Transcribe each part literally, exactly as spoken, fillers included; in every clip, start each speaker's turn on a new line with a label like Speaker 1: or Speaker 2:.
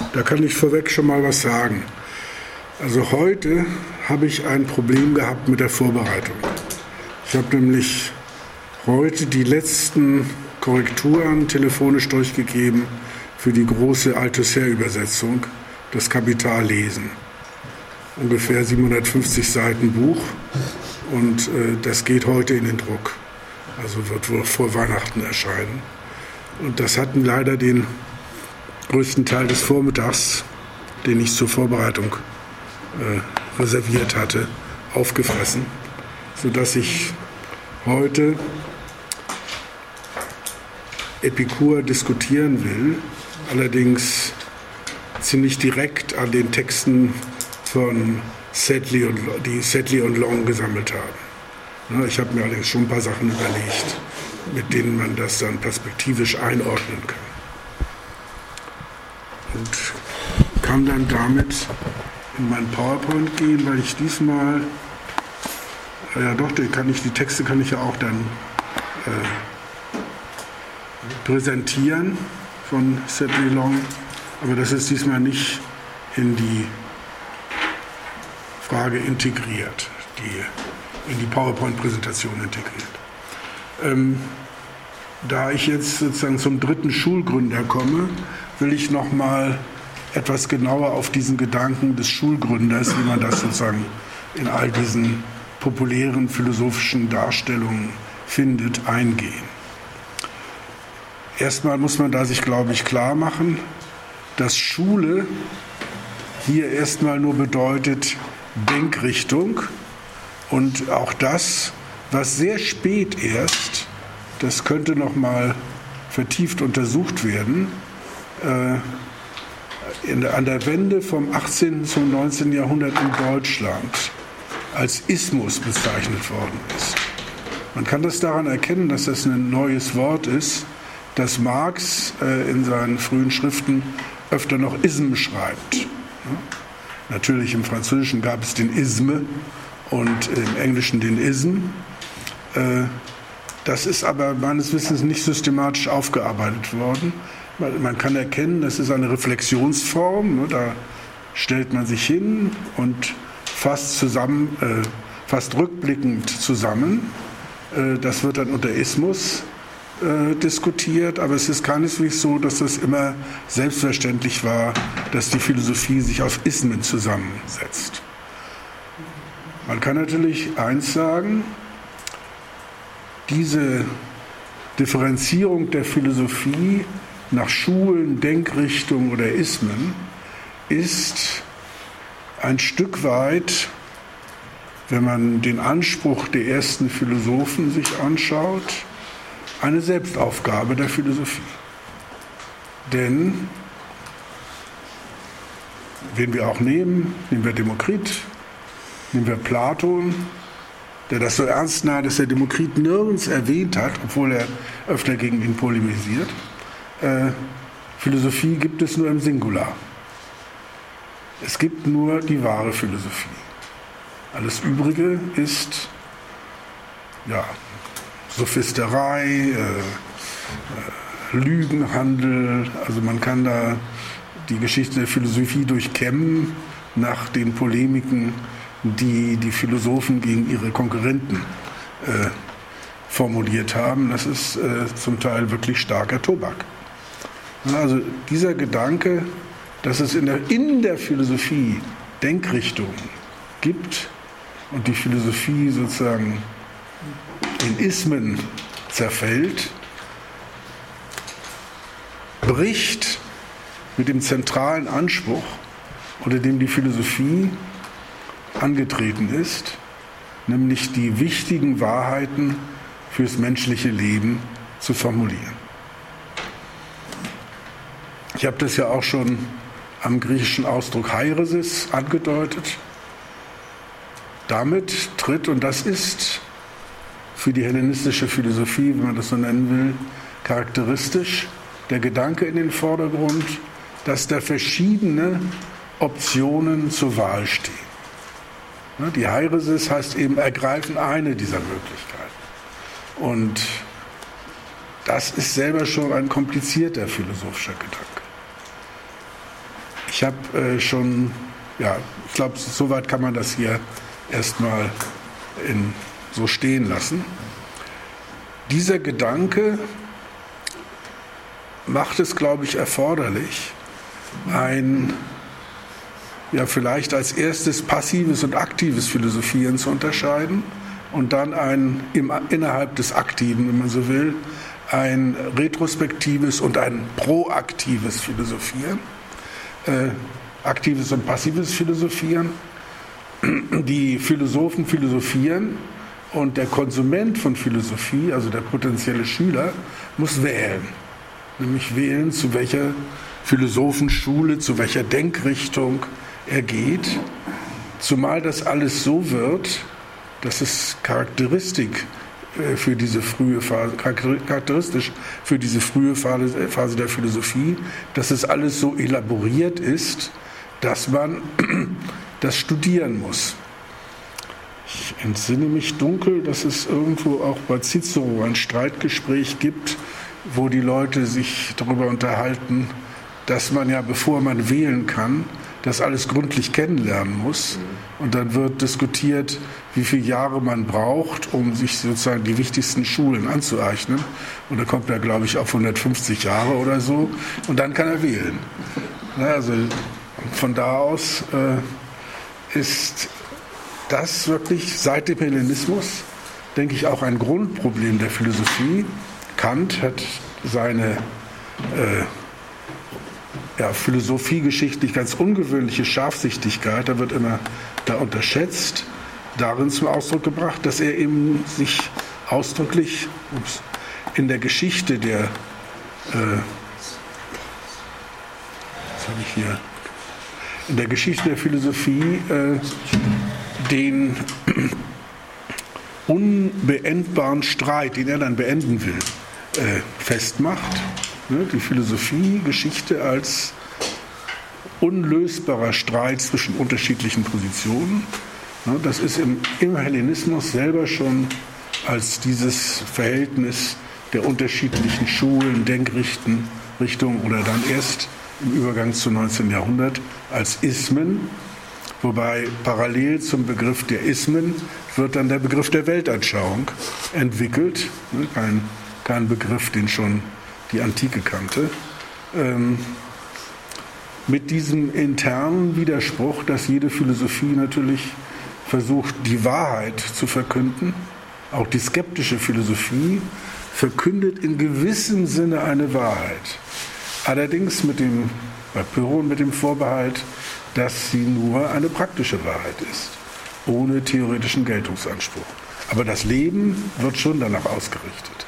Speaker 1: Da kann ich vorweg schon mal was sagen. Also heute habe ich ein Problem gehabt mit der Vorbereitung. Ich habe nämlich heute die letzten Korrekturen telefonisch durchgegeben für die große Althusser-Übersetzung, das Kapital lesen. Ungefähr siebenhundertfünfzig Seiten Buch und äh, das geht heute in den Druck. Also wird wohl vor Weihnachten erscheinen. Und das hat leider den größten Teil des Vormittags, den ich zur Vorbereitung äh, reserviert hatte, aufgefressen, sodass ich heute Epikur diskutieren will, allerdings ziemlich direkt an den Texten von Sedley und, die Sedley und Long gesammelt haben. Ich habe mir allerdings schon ein paar Sachen überlegt, mit denen man das dann perspektivisch einordnen kann. Und kann dann damit in mein PowerPoint gehen, weil ich diesmal, ja doch, die, kann ich, die Texte kann ich ja auch dann äh, präsentieren von Sedley Long, aber das ist diesmal nicht in die Frage integriert, die in die PowerPoint-Präsentation integriert. Ähm, da ich jetzt sozusagen zum dritten Schulgründer komme, will ich noch mal etwas genauer auf diesen Gedanken des Schulgründers, wie man das sozusagen in all diesen populären philosophischen Darstellungen findet, eingehen. Erstmal muss man da sich, glaube ich, klar machen, dass Schule hier erstmal nur bedeutet Denkrichtung und auch das, was sehr spät erst, das könnte noch mal vertieft untersucht werden, äh, in, an der Wende vom achtzehnten zum neunzehnten Jahrhundert in Deutschland als Ismus bezeichnet worden ist. Man kann das daran erkennen, dass das ein neues Wort ist, dass Marx äh, in seinen frühen Schriften öfter noch Ism schreibt. Ja? Natürlich im Französischen gab es den Isme und im Englischen den Ism. Äh, das ist aber meines Wissens nicht systematisch aufgearbeitet worden. Man kann erkennen, das ist eine Reflexionsform, ne, da stellt man sich hin und fasst zusammen, äh, fasst rückblickend zusammen. Äh, das wird dann unter Ismus äh, diskutiert, aber es ist keineswegs so, dass das immer selbstverständlich war, dass die Philosophie sich auf Ismen zusammensetzt. Man kann natürlich eins sagen, diese Differenzierung der Philosophie nach Schulen, Denkrichtungen oder Ismen ist ein Stück weit, wenn man den Anspruch der ersten Philosophen sich anschaut, eine Selbstaufgabe der Philosophie. Denn, wen wir auch nehmen, nehmen wir Demokrit, nehmen wir Platon, der das so ernst nahm, dass er Demokrit nirgends erwähnt hat, obwohl er öfter gegen ihn polemisiert. Äh, Philosophie gibt es nur im Singular. Es gibt nur die wahre Philosophie. Alles Übrige ist ja, Sophisterei, äh, äh, Lügenhandel. Also man kann da die Geschichte der Philosophie durchkämmen nach den Polemiken, die die Philosophen gegen ihre Konkurrenten äh, formuliert haben. Das ist äh, zum Teil wirklich starker Tobak. Also dieser Gedanke, dass es in der, in der Philosophie Denkrichtungen gibt und die Philosophie sozusagen in Ismen zerfällt, bricht mit dem zentralen Anspruch, unter dem die Philosophie angetreten ist, nämlich die wichtigen Wahrheiten fürs menschliche Leben zu formulieren. Ich habe das ja auch schon am griechischen Ausdruck Hairesis angedeutet. Damit tritt, und das ist für die hellenistische Philosophie, wenn man das so nennen will, charakteristisch, der Gedanke in den Vordergrund, dass da verschiedene Optionen zur Wahl stehen. Die Hairesis heißt eben, ergreifen eine dieser Möglichkeiten. Und das ist selber schon ein komplizierter philosophischer Gedanke. ich habe äh, schon, ja, ich glaube, soweit kann man das hier erstmal in, so stehen lassen. Dieser Gedanke macht es, glaube ich, erforderlich, ein, ja, vielleicht als erstes passives und aktives Philosophieren zu unterscheiden und dann ein, im, innerhalb des Aktiven, wenn man so will, ein retrospektives und ein proaktives Philosophieren, äh, aktives und passives Philosophieren. Die Philosophen philosophieren und der Konsument von Philosophie, also der potenzielle Schüler, muss wählen. Nämlich wählen, zu welcher Philosophenschule, zu welcher Denkrichtung er geht. Zumal das alles so wird, dass es Charakteristik für diese frühe Phase, charakteristisch für diese frühe Phase der Philosophie, dass es alles so elaboriert ist, dass man das studieren muss. Ich entsinne mich dunkel, dass es irgendwo auch bei Cicero ein Streitgespräch gibt, wo die Leute sich darüber unterhalten, dass man ja, bevor man wählen kann, das alles gründlich kennenlernen muss. Und dann wird diskutiert, wie viele Jahre man braucht, um sich sozusagen die wichtigsten Schulen anzueignen. Und da kommt er, glaube ich, auf hundertfünfzig Jahre oder so. Und dann kann er wählen. Also von da aus äh, ist das wirklich seit dem Hellenismus, denke ich, auch ein Grundproblem der Philosophie. Kant hat seine äh, ja, philosophiegeschichtlich ganz ungewöhnliche Scharfsichtigkeit, da wird immer da unterschätzt, darin zum Ausdruck gebracht, dass er eben sich ausdrücklich ups, in der Geschichte der, äh, was habe ich hier, in der Geschichte der Philosophie äh, den unbeendbaren Streit, den er dann beenden will, äh, festmacht. Ne? Die Philosophie-Geschichte als unlösbarer Streit zwischen unterschiedlichen Positionen. Ne? Das ist im, im Hellenismus selber schon als dieses Verhältnis der unterschiedlichen Schulen, Denkrichtungen Richtung, oder dann erst im Übergang zum neunzehnten Jahrhundert als Ismen, wobei parallel zum Begriff der Ismen wird dann der Begriff der Weltanschauung entwickelt, kein, kein Begriff, den schon die Antike kannte, ähm, mit diesem internen Widerspruch, dass jede Philosophie natürlich versucht, die Wahrheit zu verkünden. Auch die skeptische Philosophie verkündet in gewissem Sinne eine Wahrheit. Allerdings mit dem, bei Pyrrhon mit dem Vorbehalt, dass sie nur eine praktische Wahrheit ist, ohne theoretischen Geltungsanspruch. Aber das Leben wird schon danach ausgerichtet.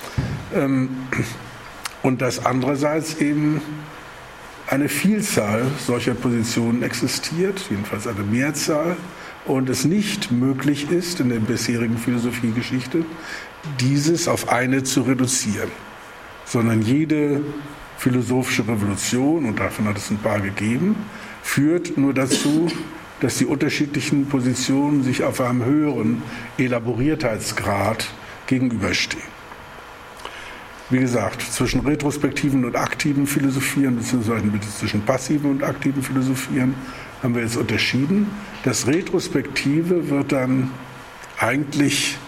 Speaker 1: Und dass andererseits eben eine Vielzahl solcher Positionen existiert, jedenfalls eine Mehrzahl, und es nicht möglich ist, in der bisherigen Philosophiegeschichte, dieses auf eine zu reduzieren, sondern jede philosophische Revolution, und davon hat es ein paar gegeben, führt nur dazu, dass die unterschiedlichen Positionen sich auf einem höheren Elaboriertheitsgrad gegenüberstehen. Wie gesagt, zwischen retrospektiven und aktiven Philosophieren, beziehungsweise zwischen passiven und aktiven Philosophieren, haben wir jetzt unterschieden. Das Retrospektive wird dann eigentlich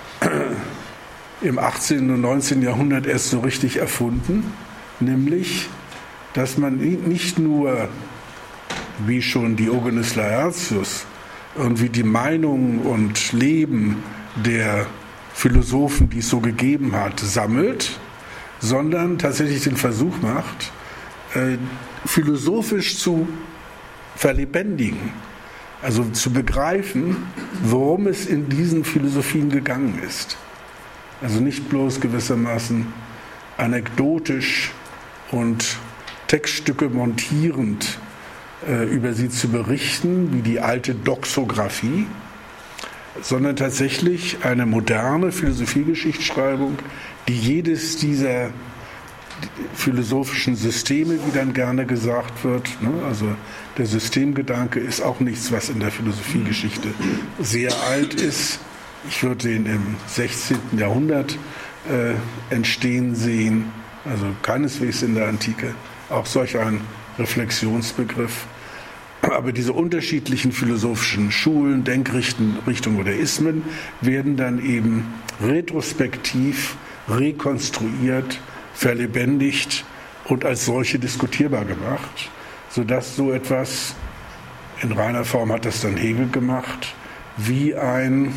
Speaker 1: im achtzehnten und neunzehnten Jahrhundert erst so richtig erfunden, nämlich, dass man nicht nur, wie schon Diogenes Laertius, irgendwie die Meinungen und Leben der Philosophen, die es so gegeben hat, sammelt, sondern tatsächlich den Versuch macht, äh, philosophisch zu verlebendigen, also zu begreifen, worum es in diesen Philosophien gegangen ist. Also nicht bloß gewissermaßen anekdotisch und Textstücke montierend äh, über sie zu berichten, wie die alte Doxographie, sondern tatsächlich eine moderne Philosophiegeschichtsschreibung, die jedes dieser philosophischen Systeme, wie dann gerne gesagt wird, ne, also der Systemgedanke ist auch nichts, was in der Philosophiegeschichte sehr alt ist. Ich würde den im sechzehnten Jahrhundert äh, entstehen sehen, also keineswegs in der Antike. Auch solch ein Reflexionsbegriff. Aber diese unterschiedlichen philosophischen Schulen, Denkrichtungen oder Ismen werden dann eben retrospektiv rekonstruiert, verlebendigt und als solche diskutierbar gemacht, sodass so etwas, in reiner Form hat das dann Hegel gemacht, wie ein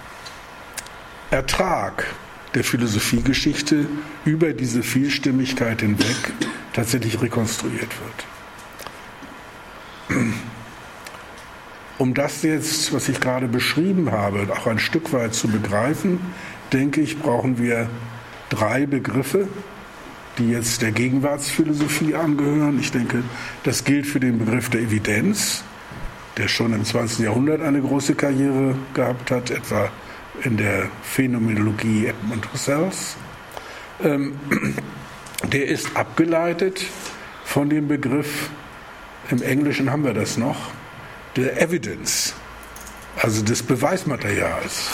Speaker 1: Ertrag der Philosophiegeschichte über diese Vielstimmigkeit hinweg tatsächlich rekonstruiert wird. Um das jetzt, was ich gerade beschrieben habe, auch ein Stück weit zu begreifen, denke ich, brauchen wir drei Begriffe, die jetzt der Gegenwartsphilosophie angehören. Ich denke, das gilt für den Begriff der Evidenz, der schon im zwanzigsten Jahrhundert eine große Karriere gehabt hat, etwa in der Phänomenologie Edmund Husserls. Ähm, der ist abgeleitet von dem Begriff, im Englischen haben wir das noch, der Evidence, also des Beweismaterials.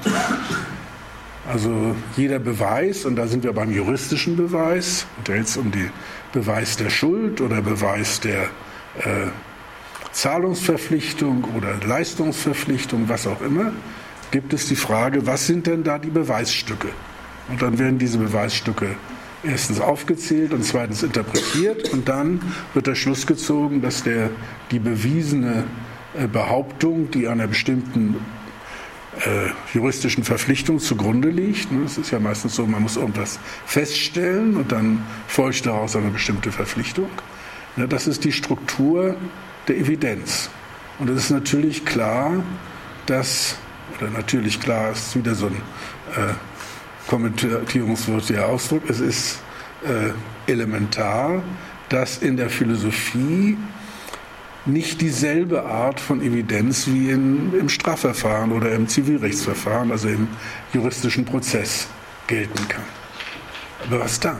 Speaker 1: Also jeder Beweis, und da sind wir beim juristischen Beweis, da geht es um den Beweis der Schuld oder Beweis der äh, Zahlungsverpflichtung oder Leistungsverpflichtung, was auch immer, gibt es die Frage, was sind denn da die Beweisstücke? Und dann werden diese Beweisstücke erstens aufgezählt und zweitens interpretiert und dann wird der Schluss gezogen, dass der, die bewiesene äh, Behauptung, die einer bestimmten äh, juristischen Verpflichtung zugrunde liegt, ne, es ist ja meistens so, man muss irgendwas feststellen und dann folgt daraus eine bestimmte Verpflichtung, ne, das ist die Struktur der Evidenz. Und es ist natürlich klar, dass oder natürlich klar ist wieder so ein äh, kommentierungswürdiger Ausdruck, es ist äh, elementar, dass in der Philosophie nicht dieselbe Art von Evidenz wie in, im Strafverfahren oder im Zivilrechtsverfahren, also im juristischen Prozess, gelten kann. Aber was dann?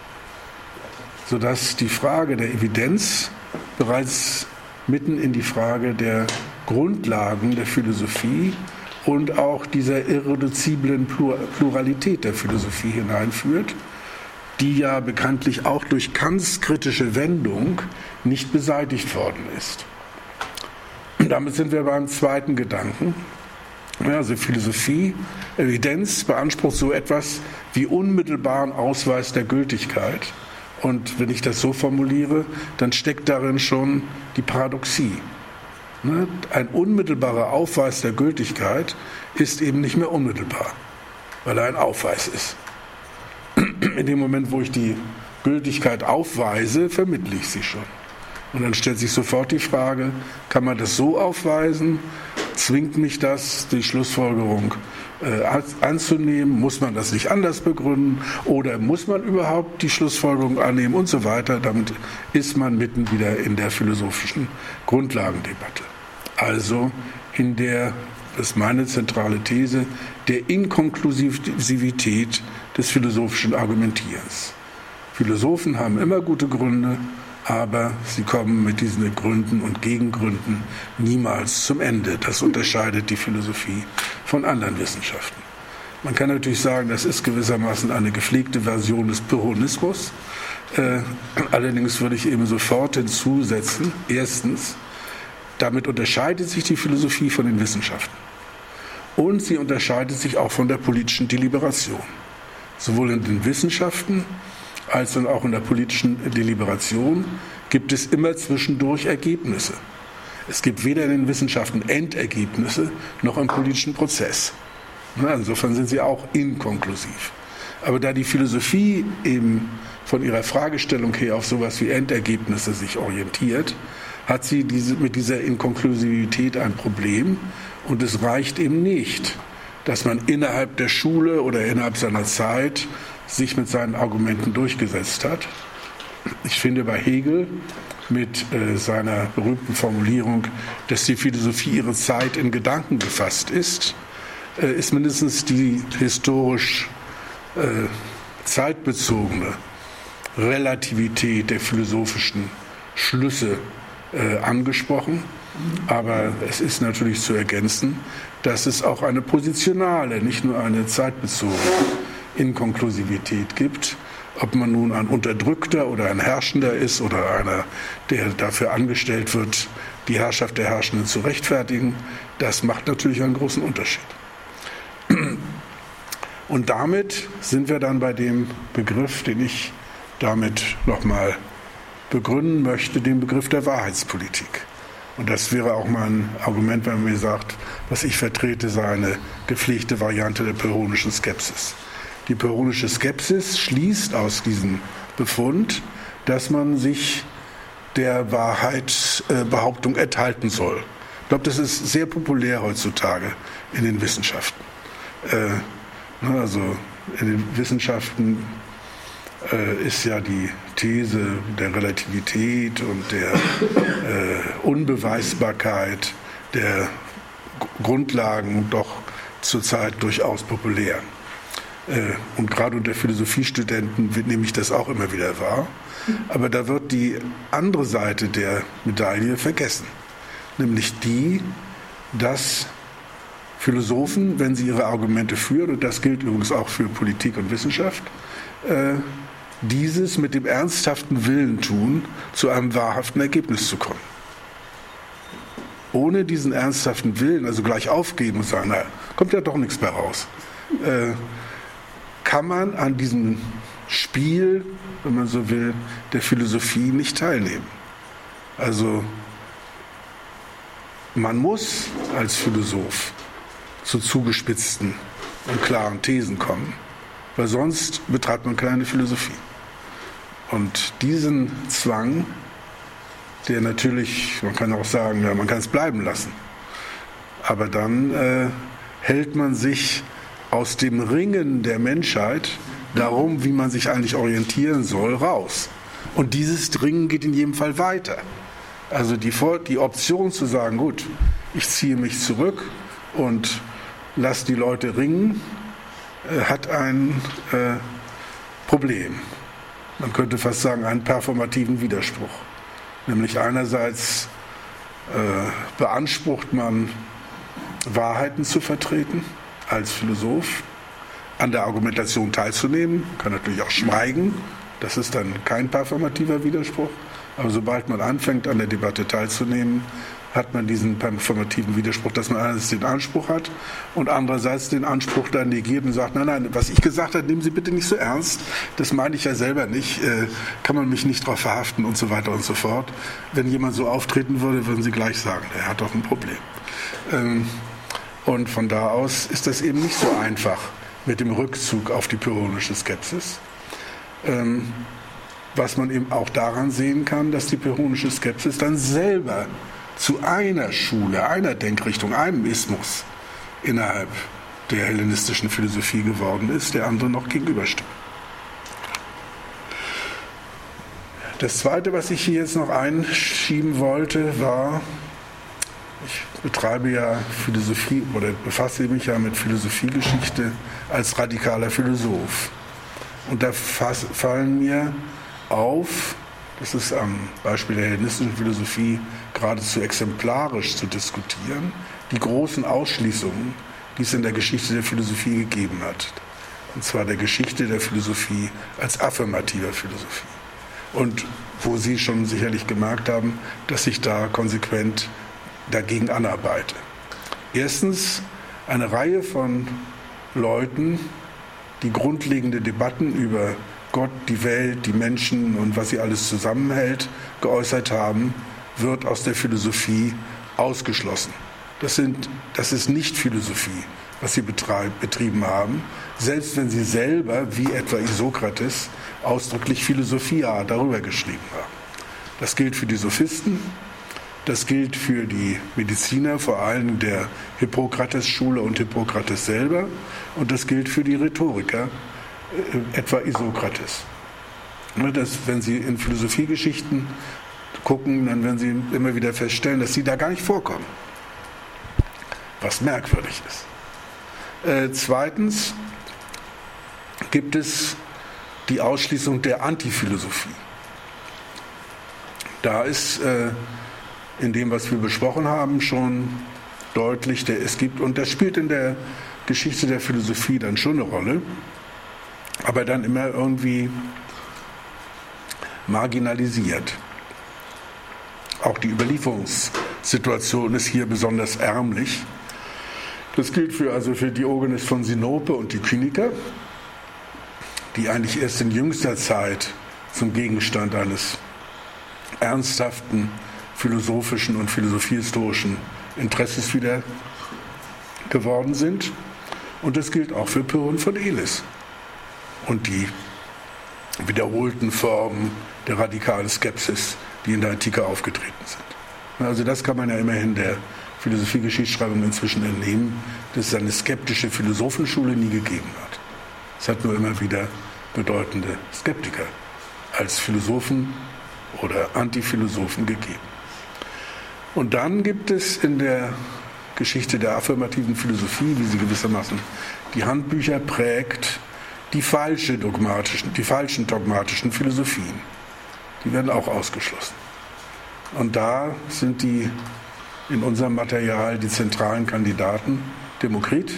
Speaker 1: Sodass die Frage der Evidenz bereits mitten in die Frage der Grundlagen der Philosophie und auch dieser irreduziblen Pluralität der Philosophie hineinführt, die ja bekanntlich auch durch Kants kritische Wendung nicht beseitigt worden ist. Und damit sind wir beim zweiten Gedanken. Also Philosophie, Evidenz beansprucht so etwas wie unmittelbaren Ausweis der Gültigkeit. Und wenn ich das so formuliere, dann steckt darin schon die Paradoxie. Ein unmittelbarer Aufweis der Gültigkeit ist eben nicht mehr unmittelbar, weil er ein Aufweis ist. In dem Moment, wo ich die Gültigkeit aufweise, vermittle ich sie schon. Und dann stellt sich sofort die Frage, kann man das so aufweisen? Zwingt mich das, die Schlussfolgerung äh, anzunehmen? Muss man das nicht anders begründen? Oder muss man überhaupt die Schlussfolgerung annehmen und so weiter? Damit ist man mitten wieder in der philosophischen Grundlagendebatte. Also in der, das ist meine zentrale These, der Inkonklusivität des philosophischen Argumentierens. Philosophen haben immer gute Gründe, aber sie kommen mit diesen Gründen und Gegengründen niemals zum Ende. Das unterscheidet die Philosophie von anderen Wissenschaften. Man kann natürlich sagen, das ist gewissermaßen eine gepflegte Version des Pyrrhonismus. Äh, allerdings würde ich eben sofort hinzusetzen, erstens, damit unterscheidet sich die Philosophie von den Wissenschaften. Und sie unterscheidet sich auch von der politischen Deliberation. Sowohl in den Wissenschaften als auch in der politischen Deliberation gibt es immer zwischendurch Ergebnisse. Es gibt weder in den Wissenschaften Endergebnisse noch im politischen Prozess. Insofern sind sie auch inkonklusiv. Aber da die Philosophie eben von ihrer Fragestellung her auf sowas wie Endergebnisse sich orientiert, hat sie diese, mit dieser Inkonklusivität ein Problem. Und es reicht eben nicht, dass man innerhalb der Schule oder innerhalb seiner Zeit sich mit seinen Argumenten durchgesetzt hat. Ich finde bei Hegel mit äh, seiner berühmten Formulierung, dass die Philosophie ihre Zeit in Gedanken gefasst ist, äh, ist mindestens die historisch äh, zeitbezogene Relativität der philosophischen Schlüsse äh, angesprochen. Aber es ist natürlich zu ergänzen, dass es auch eine positionale, nicht nur eine zeitbezogene Inkonklusivität gibt. Ob man nun ein Unterdrückter oder ein Herrschender ist oder einer, der dafür angestellt wird, die Herrschaft der Herrschenden zu rechtfertigen, das macht natürlich einen großen Unterschied. Und damit sind wir dann bei dem Begriff, den ich damit nochmal begründen möchte, dem Begriff der Wahrheitspolitik. Und das wäre auch mein Argument, wenn man mir sagt, was ich vertrete, sei eine gepflegte Variante der pyrrhonischen Skepsis. Die pyrrhonische Skepsis schließt aus diesem Befund, dass man sich der Wahrheitsbehauptung enthalten soll. Ich glaube, das ist sehr populär heutzutage in den Wissenschaften. Also in den Wissenschaften ist ja die These der Relativität und der Unbeweisbarkeit der Grundlagen doch zurzeit durchaus populär. Und gerade unter Philosophiestudenten nehme ich das auch immer wieder wahr. Aber da wird die andere Seite der Medaille vergessen. Nämlich die, dass Philosophen, wenn sie ihre Argumente führen, und das gilt übrigens auch für Politik und Wissenschaft, dieses mit dem ernsthaften Willen tun, zu einem wahrhaften Ergebnis zu kommen. Ohne diesen ernsthaften Willen, also gleich aufgeben und sagen, na, kommt ja doch nichts mehr raus, kann man an diesem Spiel, wenn man so will, der Philosophie nicht teilnehmen. Also man muss als Philosoph zu zugespitzten und klaren Thesen kommen, weil sonst betreibt man keine Philosophie. Und diesen Zwang, der natürlich, man kann auch sagen, ja, man kann es bleiben lassen, aber dann äh, hält man sich aus dem Ringen der Menschheit darum, wie man sich eigentlich orientieren soll, raus. Und dieses Ringen geht in jedem Fall weiter. Also die, die Option zu sagen, gut, ich ziehe mich zurück und lasse die Leute ringen, äh, hat ein äh, Problem. Man könnte fast sagen, einen performativen Widerspruch. Nämlich einerseits äh, beansprucht man, Wahrheiten zu vertreten, als Philosoph, an der Argumentation teilzunehmen, kann natürlich auch schweigen, das ist dann kein performativer Widerspruch, aber sobald man anfängt, an der Debatte teilzunehmen, hat man diesen performativen Widerspruch, dass man einerseits den Anspruch hat und andererseits den Anspruch dann negiert und sagt, nein, nein, was ich gesagt habe, nehmen Sie bitte nicht so ernst, das meine ich ja selber nicht, äh, kann man mich nicht darauf verhaften und so weiter und so fort. Wenn jemand so auftreten würde, würden Sie gleich sagen, er hat doch ein Problem. Ähm, Und von da aus ist das eben nicht so einfach mit dem Rückzug auf die pyrrhonische Skepsis. Ähm, was man eben auch daran sehen kann, dass die pyrrhonische Skepsis dann selber zu einer Schule, einer Denkrichtung, einem Ismus innerhalb der hellenistischen Philosophie geworden ist, der anderen noch gegenübersteht. Das Zweite, was ich hier jetzt noch einschieben wollte, war, ich betreibe ja Philosophie oder befasse mich ja mit Philosophiegeschichte als radikaler Philosoph. Und da fallen mir auf, das ist am Beispiel der hellenistischen Philosophie geradezu exemplarisch zu diskutieren, die großen Ausschließungen, die es in der Geschichte der Philosophie gegeben hat. Und zwar der Geschichte der Philosophie als affirmativer Philosophie. Und wo Sie schon sicherlich gemerkt haben, dass ich da konsequent dagegen anarbeite. Erstens eine Reihe von Leuten, die grundlegende Debatten über Gott, die Welt, die Menschen und was sie alles zusammenhält, geäußert haben, wird aus der Philosophie ausgeschlossen. Das, sind, das ist nicht Philosophie, was sie betreib, betrieben haben, selbst wenn sie selber, wie etwa Isokrates, ausdrücklich Philosophia darüber geschrieben haben. Das gilt für die Sophisten, das gilt für die Mediziner, vor allem der Hippokrates-Schule und Hippokrates selber, und das gilt für die Rhetoriker, etwa Isokrates. Das, wenn Sie in Philosophiegeschichten gucken, dann werden Sie immer wieder feststellen, dass sie da gar nicht vorkommen. Was merkwürdig ist. Äh, zweitens gibt es die Ausschließung der Antiphilosophie. Da ist äh, in dem, was wir besprochen haben, schon deutlich, der, es gibt, und das spielt in der Geschichte der Philosophie dann schon eine Rolle, aber dann immer irgendwie marginalisiert. Auch die Überlieferungssituation ist hier besonders ärmlich. Das gilt für, also für Diogenes von Sinope und die Kyniker, die eigentlich erst in jüngster Zeit zum Gegenstand eines ernsthaften philosophischen und philosophiehistorischen Interesses wieder geworden sind. Und das gilt auch für Pyrrhon von Elis und die wiederholten Formen der radikalen Skepsis, die in der Antike aufgetreten sind. Also das kann man ja immerhin der Philosophie-Geschichtsschreibung inzwischen entnehmen, dass es eine skeptische Philosophenschule nie gegeben hat. Es hat nur immer wieder bedeutende Skeptiker als Philosophen oder Antiphilosophen gegeben. Und dann gibt es in der Geschichte der affirmativen Philosophie, wie sie gewissermaßen die Handbücher prägt, die, falsche dogmatischen, die falschen dogmatischen Philosophien. Die werden auch ausgeschlossen. Und da sind die in unserem Material die zentralen Kandidaten Demokrit,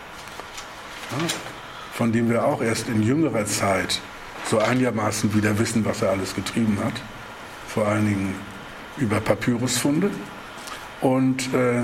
Speaker 1: ja, von dem wir auch erst in jüngerer Zeit so einigermaßen wieder wissen, was er alles getrieben hat, vor allen Dingen über Papyrusfunde, und äh,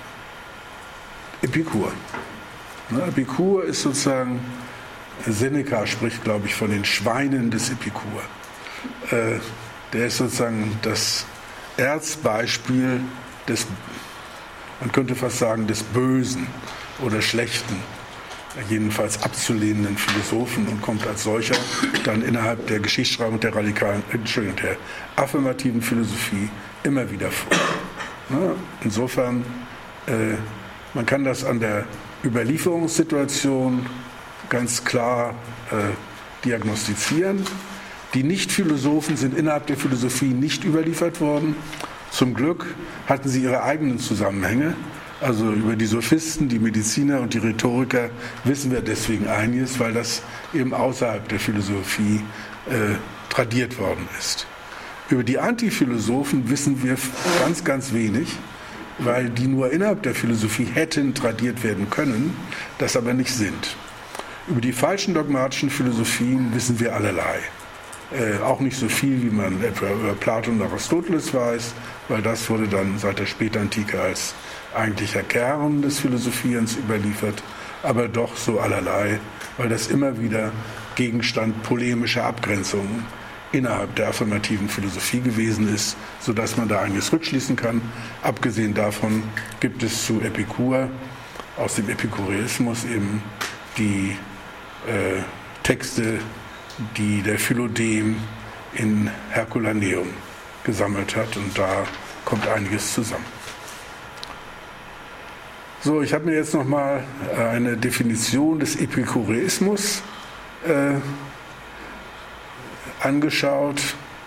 Speaker 1: Epikur. Ne, Epikur ist sozusagen, Seneca spricht, glaube ich, von den Schweinen des Epikur. Äh, der ist sozusagen das Erzbeispiel des, man könnte fast sagen, des Bösen oder Schlechten, jedenfalls abzulehnenden Philosophen, und kommt als solcher dann innerhalb der Geschichtsschreibung der radikalen, Entschuldigung, der affirmativen Philosophie immer wieder vor. Ne? Insofern, äh, man kann das an der Überlieferungssituation ganz klar äh, diagnostizieren. Die Nicht-Philosophen sind innerhalb der Philosophie nicht überliefert worden. Zum Glück hatten sie ihre eigenen Zusammenhänge. Also über die Sophisten, die Mediziner und die Rhetoriker wissen wir deswegen einiges, weil das eben außerhalb der Philosophie äh, tradiert worden ist. Über die Antiphilosophen wissen wir ganz, ganz wenig, weil die nur innerhalb der Philosophie hätten tradiert werden können, das aber nicht sind. Über die falschen dogmatischen Philosophien wissen wir allerlei. Äh, auch nicht so viel, wie man etwa über Platon und Aristoteles weiß, weil das wurde dann seit der Spätantike als eigentlicher Kern des Philosophierens überliefert, aber doch so allerlei, weil das immer wieder Gegenstand polemischer Abgrenzungen innerhalb der affirmativen Philosophie gewesen ist, sodass man da einiges rückschließen kann. Abgesehen davon gibt es zu Epikur aus dem Epikureismus eben die äh, Texte, die der Philodem in Herculaneum gesammelt hat, und da kommt einiges zusammen. So, ich habe mir jetzt nochmal eine Definition des Epikureismus äh, angeschaut.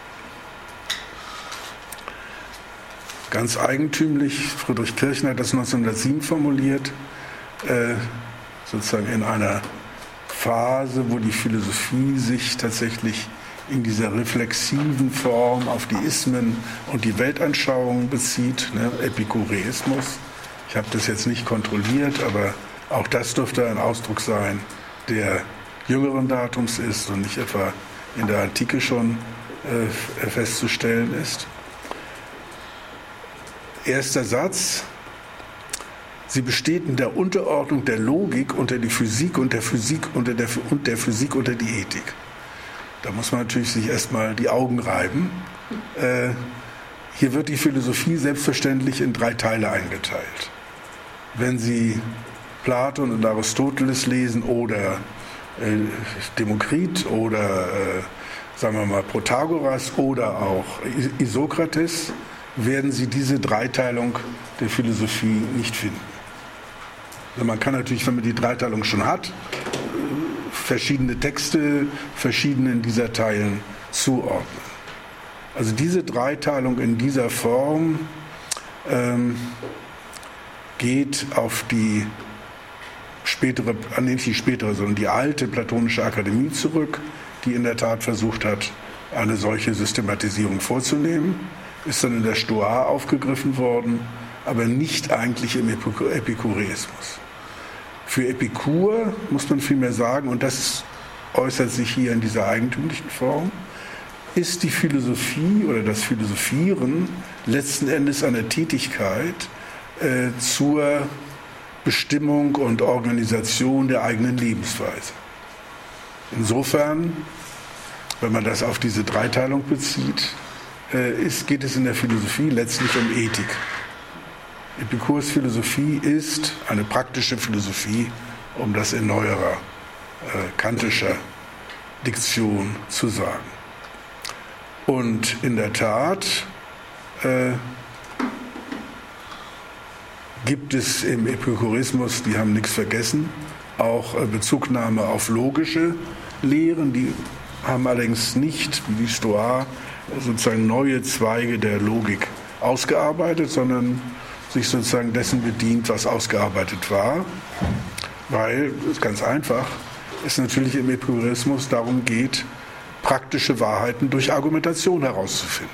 Speaker 1: Ganz eigentümlich, Friedrich Kirchner hat das neunzehnhundertsieben formuliert, äh, sozusagen in einer Phase, wo die Philosophie sich tatsächlich in dieser reflexiven Form auf die Ismen und die Weltanschauung bezieht, ne, Epikureismus. Ich habe das jetzt nicht kontrolliert, aber auch das dürfte ein Ausdruck sein, der jüngeren Datums ist und nicht etwa in der Antike schon äh, festzustellen ist. Erster Satz: Sie besteht in der Unterordnung der Logik unter die Physik und der Physik unter der, und der Physik unter die Ethik. Da muss man natürlich sich erstmal die Augen reiben. Äh, hier wird die Philosophie selbstverständlich in drei Teile eingeteilt. Wenn Sie Platon und Aristoteles lesen oder äh, Demokrit oder äh, sagen wir mal Protagoras oder auch Isokrates, werden Sie diese Dreiteilung der Philosophie nicht finden. Also man kann natürlich, wenn man die Dreiteilung schon hat, verschiedene Texte verschiedenen dieser Teilen zuordnen. Also diese Dreiteilung in dieser Form ähm, geht auf die spätere, nicht die spätere, sondern die alte platonische Akademie zurück, die in der Tat versucht hat, eine solche Systematisierung vorzunehmen, ist dann in der Stoa aufgegriffen worden, aber nicht eigentlich im Epikureismus. Für Epikur muss man vielmehr sagen, und das äußert sich hier in dieser eigentümlichen Form, ist die Philosophie oder das Philosophieren letzten Endes eine Tätigkeit äh, zur Bestimmung und Organisation der eigenen Lebensweise. Insofern, wenn man das auf diese Dreiteilung bezieht, äh, ist, geht es in der Philosophie letztlich um Ethik. Epikurs Philosophie ist eine praktische Philosophie, um das in neuerer äh, kantischer Diktion zu sagen. Und in der Tat äh, gibt es im Epikurismus, die haben nichts vergessen, auch äh, Bezugnahme auf logische Lehren, die haben allerdings nicht, wie die Stoa, sozusagen neue Zweige der Logik ausgearbeitet, sondern sich sozusagen dessen bedient, was ausgearbeitet war, weil, das ist ganz einfach, es natürlich im Epikurismus darum geht, praktische Wahrheiten durch Argumentation herauszufinden.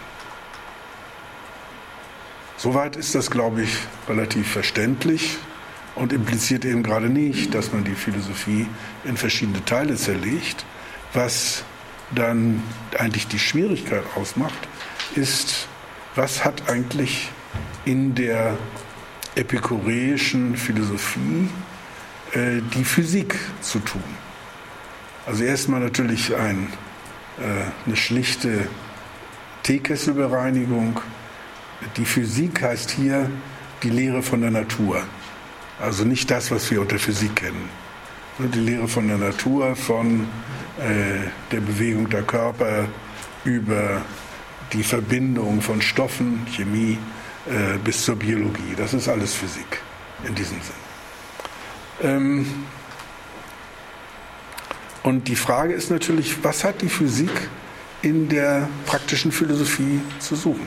Speaker 1: Soweit ist das, glaube ich, relativ verständlich und impliziert eben gerade nicht, dass man die Philosophie in verschiedene Teile zerlegt. Was dann eigentlich die Schwierigkeit ausmacht, ist, was hat eigentlich in der epikureischen Philosophie äh, die Physik zu tun. Also erstmal natürlich ein, äh, eine schlichte Teekesselbereinigung. Die Physik heißt hier die Lehre von der Natur. Also nicht das, was wir unter Physik kennen. Die Lehre von der Natur, von äh, der Bewegung der Körper über die Verbindung von Stoffen, Chemie, äh, bis zur Biologie. Das ist alles Physik in diesem Sinn. Ähm, und die Frage ist natürlich, was hat die Physik in der praktischen Philosophie zu suchen?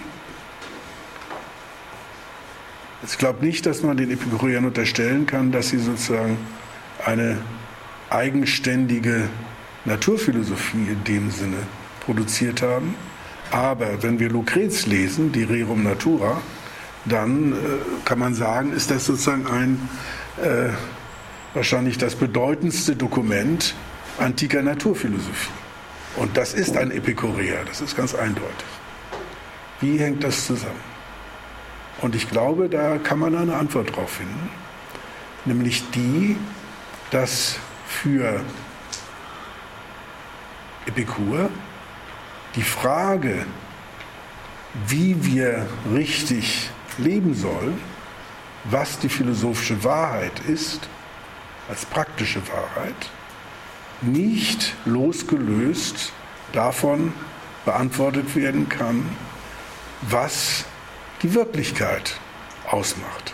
Speaker 1: Ich glaube nicht, dass man den Epikureern unterstellen kann, dass sie sozusagen eine eigenständige Naturphilosophie in dem Sinne produziert haben. Aber wenn wir Lucrez lesen, die Rerum Natura, dann äh, kann man sagen, ist das sozusagen ein äh, wahrscheinlich das bedeutendste Dokument antiker Naturphilosophie. Und das ist ein Epikureer, das ist ganz eindeutig. Wie hängt das zusammen? Und ich glaube, da kann man eine Antwort drauf finden, nämlich die, dass für Epikur die Frage, wie wir richtig leben sollen, was die philosophische Wahrheit ist, als praktische Wahrheit, nicht losgelöst davon beantwortet werden kann, was die Wirklichkeit ausmacht.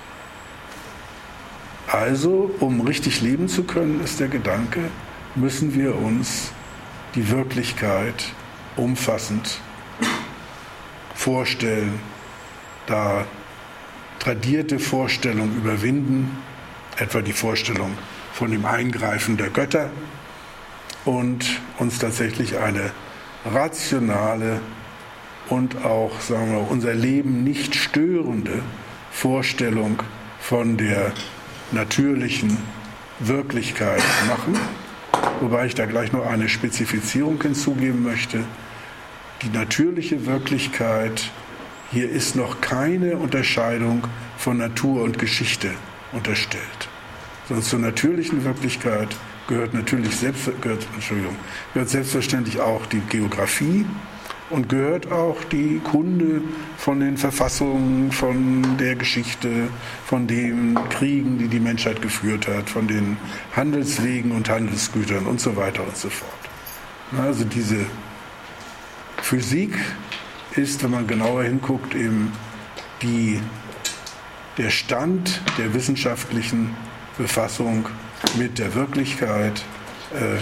Speaker 1: Also, um richtig leben zu können, ist der Gedanke, müssen wir uns die Wirklichkeit umfassend vorstellen, da tradierte Vorstellungen überwinden, etwa die Vorstellung von dem Eingreifen der Götter, und uns tatsächlich eine rationale und auch, sagen wir, unser Leben nicht störende Vorstellung von der natürlichen Wirklichkeit machen. Wobei ich da gleich noch eine Spezifizierung hinzugeben möchte. Die natürliche Wirklichkeit, hier ist noch keine Unterscheidung von Natur und Geschichte unterstellt. Sondern zur natürlichen Wirklichkeit gehört natürlich selbst, gehört, Entschuldigung, gehört selbstverständlich auch die Geografie und gehört auch die Kunde von den Verfassungen, von der Geschichte, von den Kriegen, die die Menschheit geführt hat, von den Handelswegen und Handelsgütern und so weiter und so fort. Also diese Physik ist, wenn man genauer hinguckt, eben die, der Stand der wissenschaftlichen Befassung mit der Wirklichkeit äh,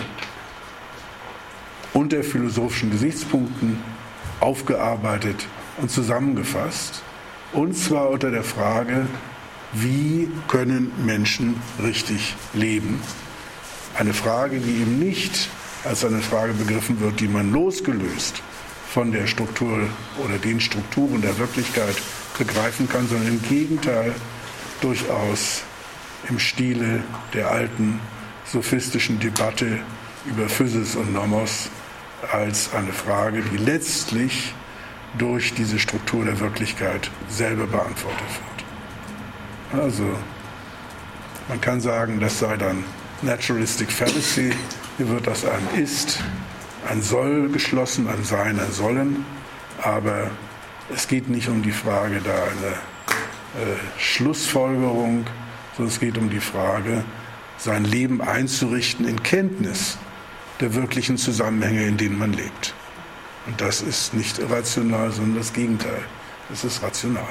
Speaker 1: unter philosophischen Gesichtspunkten aufgearbeitet und zusammengefasst. Und zwar unter der Frage, wie können Menschen richtig leben? Eine Frage, die eben nicht als eine Frage begriffen wird, die man losgelöst von der Struktur oder den Strukturen der Wirklichkeit begreifen kann, sondern im Gegenteil durchaus im Stile der alten sophistischen Debatte über Physis und Nomos als eine Frage, die letztlich durch diese Struktur der Wirklichkeit selber beantwortet wird. Also man kann sagen, das sei dann Naturalistic Fallacy. Hier wird aus einem Ist ein Soll geschlossen, ein Sein, ein Sollen. Aber es geht nicht um die Frage da eine äh, Schlussfolgerung, sondern es geht um die Frage, sein Leben einzurichten in Kenntnis der wirklichen Zusammenhänge, in denen man lebt. Und das ist nicht irrational, sondern das Gegenteil. Das ist rational.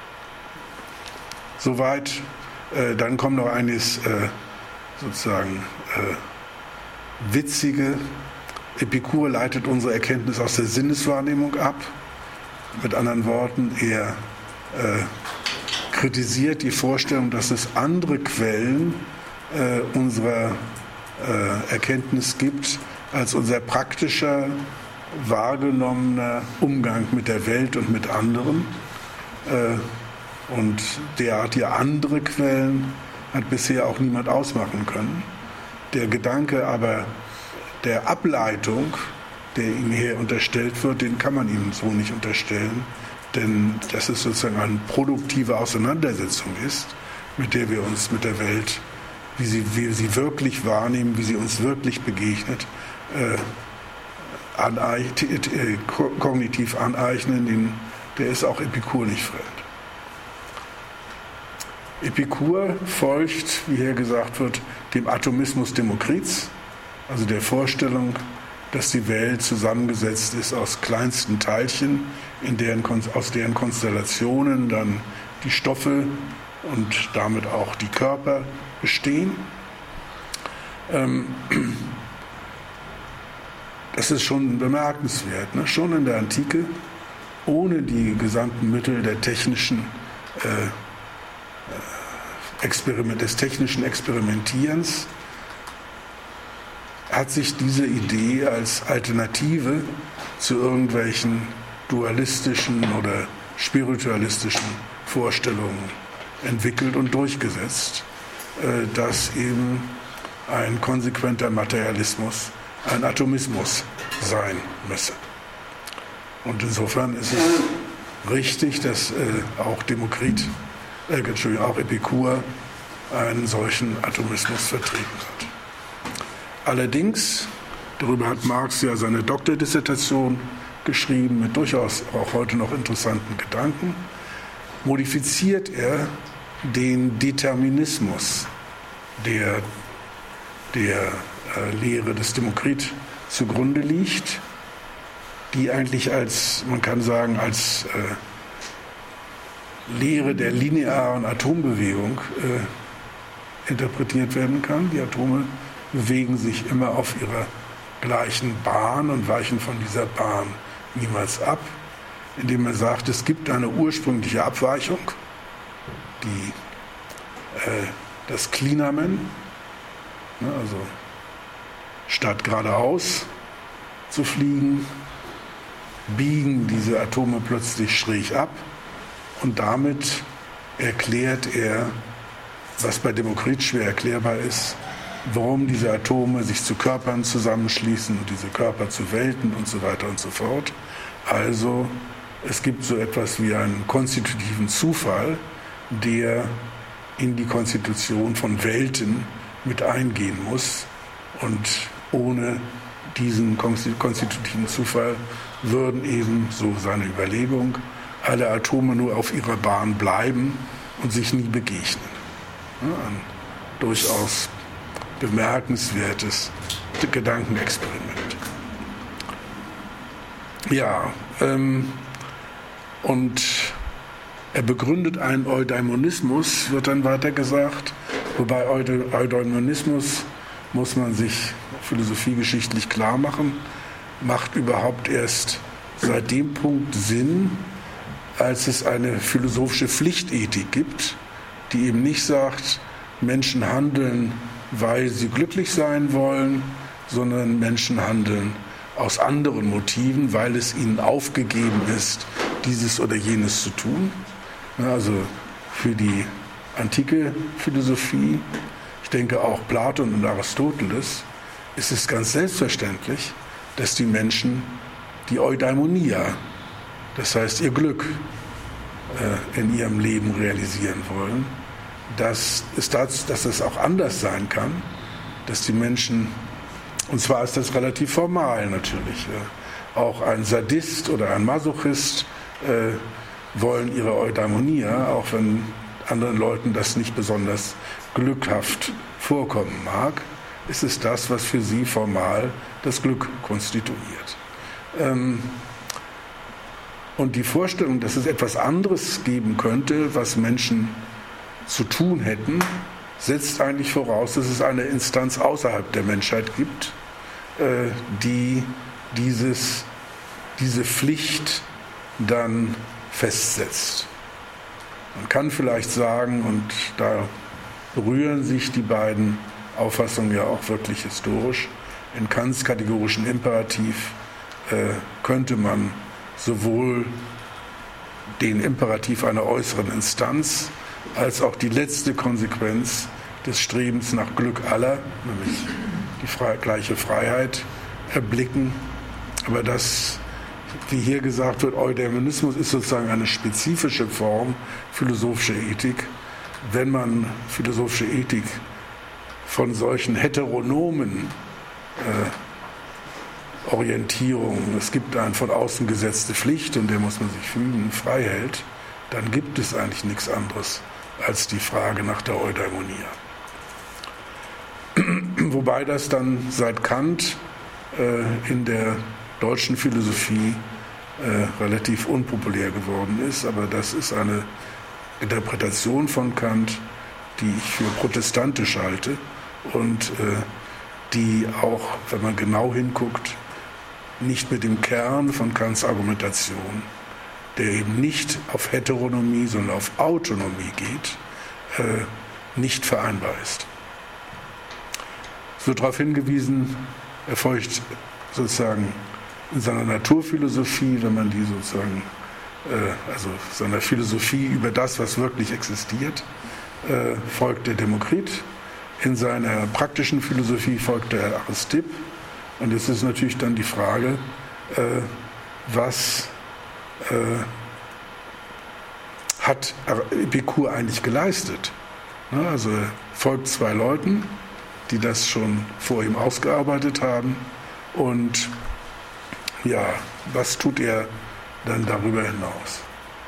Speaker 1: Soweit. Äh, dann kommt noch eines äh, sozusagen äh, witzige. Epikur leitet unsere Erkenntnis aus der Sinneswahrnehmung ab. Mit anderen Worten, er äh, kritisiert die Vorstellung, dass es andere Quellen äh, unserer äh, Erkenntnis gibt, als unser praktischer, wahrgenommener Umgang mit der Welt und mit anderen. Äh, und derartige andere Quellen hat bisher auch niemand ausmachen können. Der Gedanke aber der Ableitung, der ihm hier unterstellt wird, den kann man ihm so nicht unterstellen, denn dass es sozusagen eine produktive Auseinandersetzung ist, mit der wir uns mit der Welt, wie, sie, wie wir sie wirklich wahrnehmen, wie sie uns wirklich begegnet, äh, aneignet, äh, kognitiv aneignen, den, der ist auch Epikur nicht fremd. Epikur folgt, wie hier gesagt wird, dem Atomismus Demokrits, also der Vorstellung, dass die Welt zusammengesetzt ist aus kleinsten Teilchen, in deren, aus deren Konstellationen dann die Stoffe und damit auch die Körper bestehen. Das ist schon bemerkenswert, ne? Schon in der Antike, ohne die gesamten Mittel der technischen äh, Experiment, des technischen Experimentierens, hat sich diese Idee als Alternative zu irgendwelchen dualistischen oder spiritualistischen Vorstellungen entwickelt und durchgesetzt, dass eben ein konsequenter Materialismus ein Atomismus sein müsse. Und insofern ist es richtig, dass auch Demokrit, äh, Entschuldigung, auch Epikur einen solchen Atomismus vertreten hat. Allerdings, darüber hat Marx ja seine Doktordissertation geschrieben, mit durchaus auch heute noch interessanten Gedanken, modifiziert er den Determinismus, der der äh, Lehre des Demokrit zugrunde liegt, die eigentlich als, man kann sagen, als äh, Lehre der linearen Atombewegung äh, interpretiert werden kann. Die Atome bewegen sich immer auf ihrer gleichen Bahn und weichen von dieser Bahn niemals ab, indem er sagt, es gibt eine ursprüngliche Abweichung, die, äh, das Klinamen, ne, also statt geradeaus zu fliegen, biegen diese Atome plötzlich schräg ab und damit erklärt er, was bei Demokrit schwer erklärbar ist, warum diese Atome sich zu Körpern zusammenschließen und diese Körper zu Welten und so weiter und so fort. Also es gibt so etwas wie einen konstitutiven Zufall, der in die Konstitution von Welten mit eingehen muss. Und ohne diesen konstitutiven Zufall würden eben, so seine Überlegung, alle Atome nur auf ihrer Bahn bleiben und sich nie begegnen. Ein durchaus bemerkenswertes Gedankenexperiment. Ja, ähm, und er begründet einen Eudaimonismus, wird dann weiter gesagt, wobei Eudaimonismus, muss man sich philosophiegeschichtlich klar machen, macht überhaupt erst seit dem Punkt Sinn, als es eine philosophische Pflichtethik gibt, die eben nicht sagt, Menschen handeln, weil sie glücklich sein wollen, sondern Menschen handeln aus anderen Motiven, weil es ihnen aufgegeben ist, dieses oder jenes zu tun. Also für die antike Philosophie, ich denke auch Platon und Aristoteles, ist es ganz selbstverständlich, dass die Menschen die Eudaimonia, das heißt ihr Glück, äh, in ihrem Leben realisieren wollen, dass es, das, dass es auch anders sein kann, dass die Menschen, und zwar ist das relativ formal natürlich, äh, auch ein Sadist oder ein Masochist äh, wollen ihre Eudaimonia, auch wenn anderen Leuten das nicht besonders glückhaft vorkommen mag, ist es das, was für sie formal das Glück konstituiert. Ähm, und die Vorstellung, dass es etwas anderes geben könnte, was Menschen zu tun hätten, setzt eigentlich voraus, dass es eine Instanz außerhalb der Menschheit gibt, äh, die dieses, diese Pflicht dann festsetzt. Man kann vielleicht sagen, und da berühren sich die beiden Auffassungen ja auch wirklich historisch, in Kants kategorischen Imperativ äh, könnte man sowohl den Imperativ einer äußeren Instanz als auch die letzte Konsequenz des Strebens nach Glück aller, nämlich die frei, gleiche Freiheit, erblicken. Aber das, wie hier gesagt wird, Eudaimonismus ist sozusagen eine spezifische Form philosophischer Ethik. Wenn man philosophische Ethik von solchen heteronomen äh, Orientierungen, es gibt eine von außen gesetzte Pflicht und der muss man sich fügen, frei hält, dann gibt es eigentlich nichts anderes als die Frage nach der Eudaimonia. Wobei das dann seit Kant äh, in der deutschen Philosophie äh, relativ unpopulär geworden ist, aber das ist eine Interpretation von Kant, die ich für protestantisch halte und äh, die auch, wenn man genau hinguckt, nicht mit dem Kern von Kants Argumentation, der eben nicht auf Heteronomie, sondern auf Autonomie geht, äh, nicht vereinbar ist. Es wird darauf hingewiesen, er folgt sozusagen in seiner Naturphilosophie, wenn man die sozusagen, äh, also seiner Philosophie über das, was wirklich existiert, äh, folgt der Demokrit. In seiner praktischen Philosophie folgt der Aristipp. Und jetzt ist natürlich dann die Frage, äh, was äh, hat Epikur eigentlich geleistet? Ne, also er folgt zwei Leuten, die das schon vor ihm ausgearbeitet haben. Und ja, was tut er dann darüber hinaus?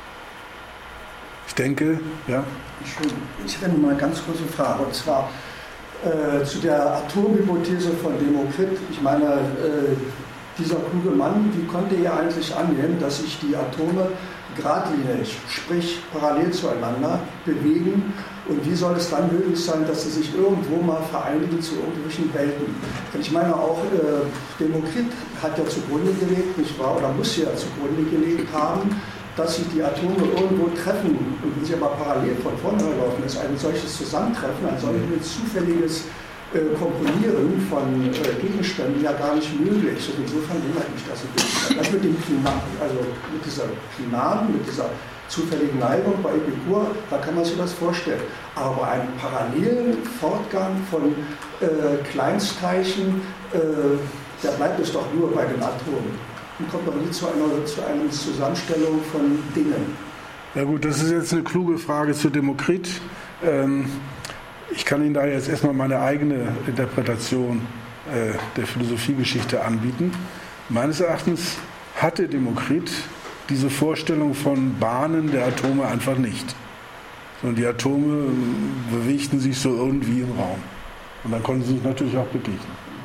Speaker 1: Ich denke, ja.
Speaker 2: Ich hätte noch mal eine ganz kurze Frage, und zwar äh, zu der Atomhypothese von Demokrit. Ich meine, äh, dieser kluge Mann, wie konnte er eigentlich annehmen, dass sich die Atome geradlinig, sprich parallel zueinander bewegen, und wie soll es dann möglich sein, dass sie sich irgendwo mal vereinigen zu irgendwelchen Welten? Denn ich meine auch, äh, Demokrit hat ja zugrunde gelegt, nicht wahr, oder muss ja zugrunde gelegt haben, dass sich die Atome irgendwo treffen, und wenn sie aber parallel von vornherein laufen, ist ein solches Zusammentreffen, ein solches zufälliges äh, Komponieren von äh, Gegenständen ja gar nicht möglich. Und insofern wundert mich das ein bisschen. Das mit dem Primat, also mit dieser Primaten, mit dieser zufälligen Neigung bei Epikur, da kann man sich das vorstellen. Aber bei einem parallelen Fortgang von äh, Kleinstteilchen, äh, da bleibt es doch nur bei den Atomen. Und kommt noch nie zu einer, zu einer Zusammenstellung von Dingen.
Speaker 1: Ja gut, das ist jetzt eine kluge Frage zu Demokrit. Ähm, ich kann Ihnen da jetzt erstmal meine eigene Interpretation äh, der Philosophiegeschichte anbieten. Meines Erachtens hatte Demokrit diese Vorstellung von Bahnen der Atome einfach nicht. Und die Atome bewegten sich so irgendwie im Raum. Und dann konnten sie sich natürlich auch begegnen.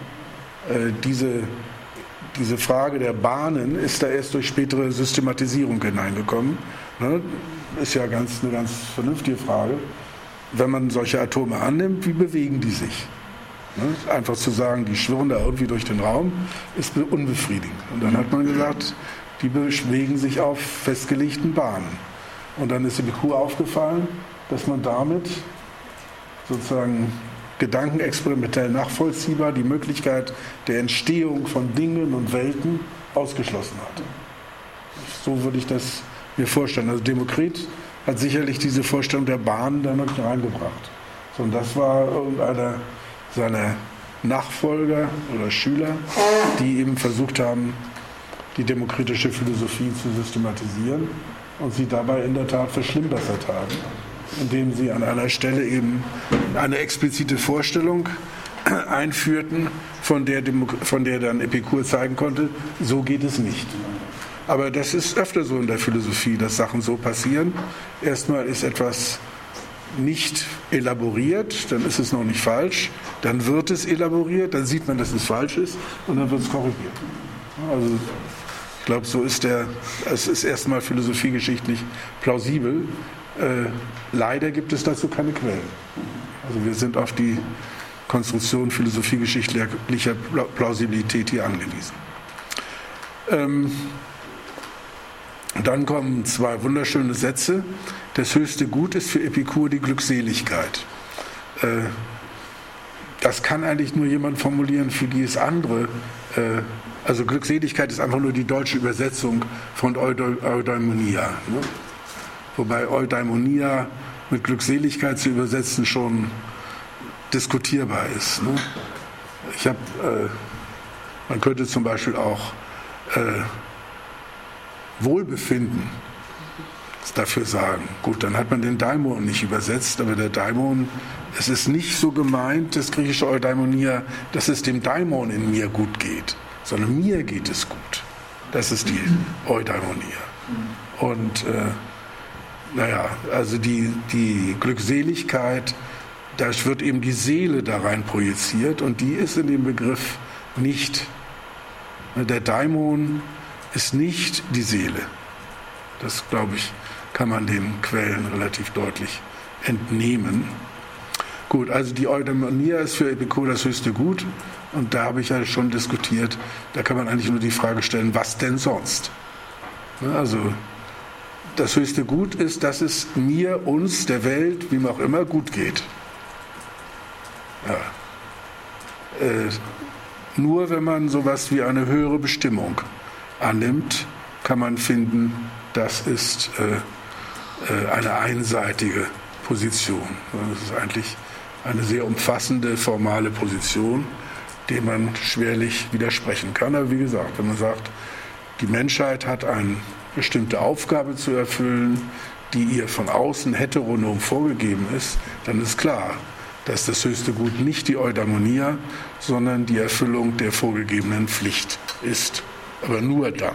Speaker 1: Äh, diese Diese Frage der Bahnen ist da erst durch spätere Systematisierung hineingekommen. Ne? Ist ja ganz, eine ganz vernünftige Frage. Wenn man solche Atome annimmt, wie bewegen die sich? Ne? Einfach zu sagen, die schwirren da irgendwie durch den Raum, ist unbefriedigend. Und dann hat man gesagt, die bewegen sich auf festgelegten Bahnen. Und dann ist Epikur aufgefallen, dass man damit sozusagen gedankenexperimentell nachvollziehbar die Möglichkeit der Entstehung von Dingen und Welten ausgeschlossen hat. So würde ich das mir vorstellen. Also Demokrit hat sicherlich diese Vorstellung der Bahn da noch nicht reingebracht. Sondern das war irgendeiner seiner Nachfolger oder Schüler, die eben versucht haben, die demokritische Philosophie zu systematisieren und sie dabei in der Tat verschlimmbessert haben, indem sie an einer Stelle eben eine explizite Vorstellung einführten, von der, von der dann Epikur zeigen konnte, so geht es nicht. Aber das ist öfter so in der Philosophie, dass Sachen so passieren. Erstmal ist etwas nicht elaboriert, dann ist es noch nicht falsch, dann wird es elaboriert, dann sieht man, dass es falsch ist und dann wird es korrigiert. Also ich glaube, so ist der, es ist erstmal philosophiegeschichtlich plausibel. Äh, leider gibt es dazu keine Quellen. Also wir sind auf die Konstruktion philosophiegeschichtlicher Plausibilität hier angewiesen. Ähm, dann kommen zwei wunderschöne Sätze. Das höchste Gut ist für Epikur die Glückseligkeit. Äh, das kann eigentlich nur jemand formulieren, für die es andere. Äh, also Glückseligkeit ist einfach nur die deutsche Übersetzung von Eudaimonia. Ne? Wobei Eudaimonia mit Glückseligkeit zu übersetzen schon diskutierbar ist. Ne? Ich habe, äh, man könnte zum Beispiel auch äh, Wohlbefinden dafür sagen. Gut, dann hat man den Daimon nicht übersetzt, aber der Daimon, es ist nicht so gemeint, das griechische Eudaimonia, dass es dem Daimon in mir gut geht, sondern mir geht es gut. Das ist die Eudaimonia. Und äh, naja, also die, die Glückseligkeit, da wird eben die Seele da rein projiziert und die ist in dem Begriff nicht. Der Daimon ist nicht die Seele. Das, glaube ich, kann man den Quellen relativ deutlich entnehmen. Gut, also die Eudaimonia ist für Epikur das höchste Gut und da habe ich ja schon diskutiert, da kann man eigentlich nur die Frage stellen, was denn sonst? Also das höchste Gut ist, dass es mir, uns, der Welt, wie auch immer, gut geht. Ja. Äh, nur wenn man sowas wie eine höhere Bestimmung annimmt, kann man finden, das ist äh, äh, eine einseitige Position. Das ist eigentlich eine sehr umfassende formale Position, der man schwerlich widersprechen kann. Aber wie gesagt, wenn man sagt, die Menschheit hat eine bestimmte Aufgabe zu erfüllen, die ihr von außen heteronom vorgegeben ist, dann ist klar, dass das höchste Gut nicht die Eudaimonia, sondern die Erfüllung der vorgegebenen Pflicht ist. Aber nur dann.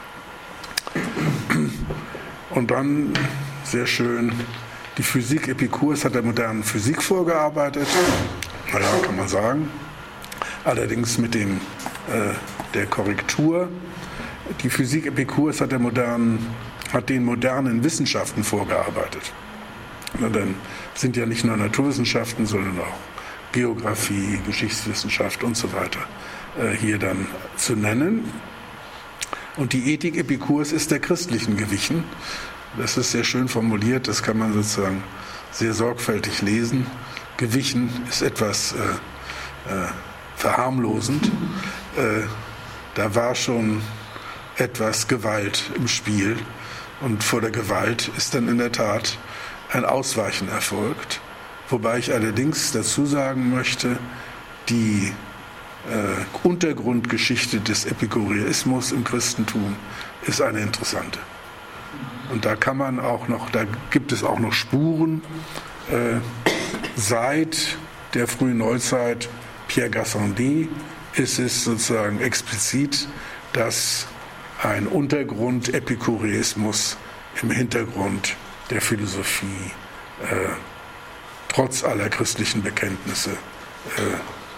Speaker 1: Und dann, sehr schön, die Physik Epikurs hat der modernen Physik vorgearbeitet. Naja, kann man sagen. Allerdings mit dem, äh, der Korrektur. Die Physik Epikurs hat, der modernen, hat den modernen Wissenschaften vorgearbeitet. Na, dann sind ja nicht nur Naturwissenschaften, sondern auch Geografie, Geschichtswissenschaft und so weiter äh, hier dann zu nennen. Und die Ethik Epikurs ist der christlichen gewichen. Das ist sehr schön formuliert, das kann man sozusagen sehr sorgfältig lesen. Gewichen ist etwas äh, äh, verharmlosend. Äh, da war schon etwas Gewalt im Spiel und vor der Gewalt ist dann in der Tat ein Ausweichen erfolgt. Wobei ich allerdings dazu sagen möchte, die äh, Untergrundgeschichte des Epikureismus im Christentum ist eine interessante. Und da kann man auch noch, da gibt es auch noch Spuren äh, seit der frühen Neuzeit, Pierre Gassendi, ist es sozusagen explizit, dass ein Untergrund Epikureismus im Hintergrund der Philosophie äh, trotz aller christlichen Bekenntnisse äh,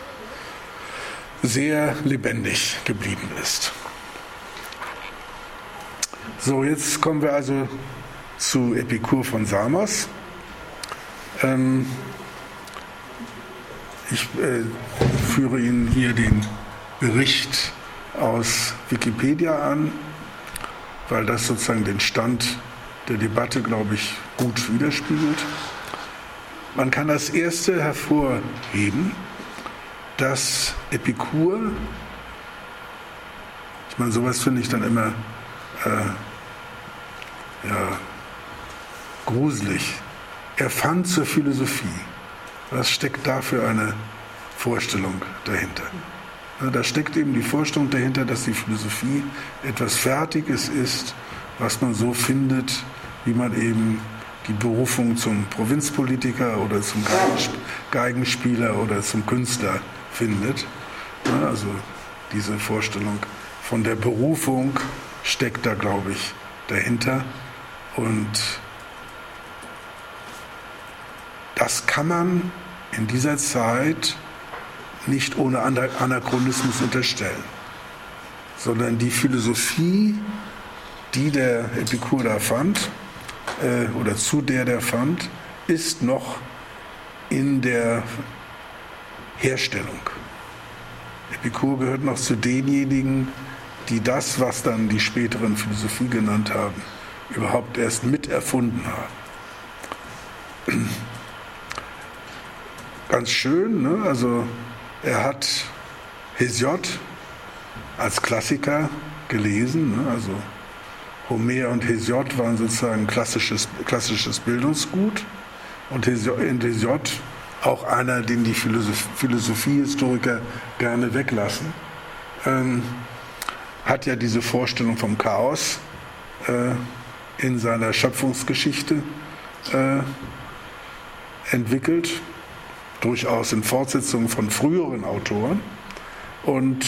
Speaker 1: sehr lebendig geblieben ist. So, jetzt kommen wir also zu Epikur von Samos. Ähm, ich äh, führe Ihnen hier den Bericht aus Wikipedia an, weil das sozusagen den Stand der Debatte, glaube ich, gut widerspiegelt. Man kann als Erste hervorheben, dass Epikur, ich meine, sowas finde ich dann immer äh, ja, gruselig, er fand zur Philosophie. Was steckt da für eine Vorstellung dahinter. Da steckt eben die Vorstellung dahinter, dass die Philosophie etwas Fertiges ist, was man so findet, wie man eben die Berufung zum Provinzpolitiker oder zum Geigenspieler oder zum Künstler findet. Also diese Vorstellung von der Berufung steckt da, glaube ich, dahinter. Und das kann man in dieser Zeit nicht ohne Anachronismus unterstellen, sondern die Philosophie, die der Epikur da fand, äh, oder zu der der fand, ist noch in der Herstellung. Epikur gehört noch zu denjenigen, die das, was dann die späteren Philosophie genannt haben, überhaupt erst miterfunden haben. Ganz schön, ne? Also er hat Hesiod als Klassiker gelesen, ne? Also Homer und Hesiod waren sozusagen klassisches, klassisches Bildungsgut und in Hesiod auch einer, den die Philosoph- Philosophiehistoriker gerne weglassen, ähm, hat ja diese Vorstellung vom Chaos äh, in seiner Schöpfungsgeschichte äh, entwickelt, durchaus in Fortsetzung von früheren Autoren. Und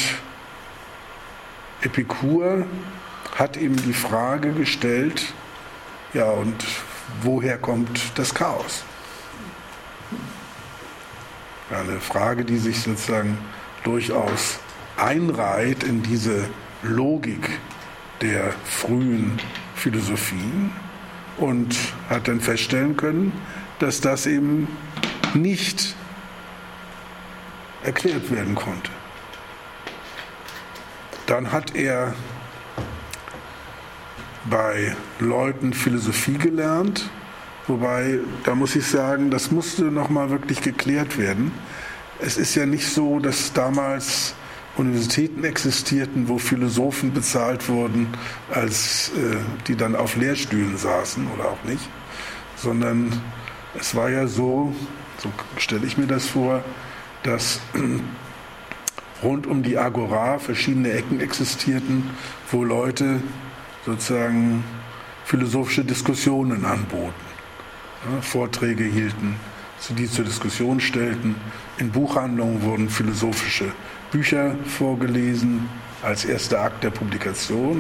Speaker 1: Epikur hat ihm die Frage gestellt, ja, und woher kommt das Chaos? Eine Frage, die sich sozusagen durchaus einreiht in diese Logik der frühen Philosophien und hat dann feststellen können, dass das eben nicht erklärt werden konnte. Dann hat er bei Leuten Philosophie gelernt, wobei, da muss ich sagen, das musste nochmal wirklich geklärt werden. Es ist ja nicht so, dass damals Universitäten existierten, wo Philosophen bezahlt wurden, als äh, die dann auf Lehrstühlen saßen oder auch nicht, sondern es war ja so, so stelle ich mir das vor, dass rund um die Agora verschiedene Ecken existierten, wo Leute sozusagen philosophische Diskussionen anboten, ja, Vorträge hielten, die zur Diskussion stellten. In Buchhandlungen wurden philosophische Bücher vorgelesen als erster Akt der Publikation.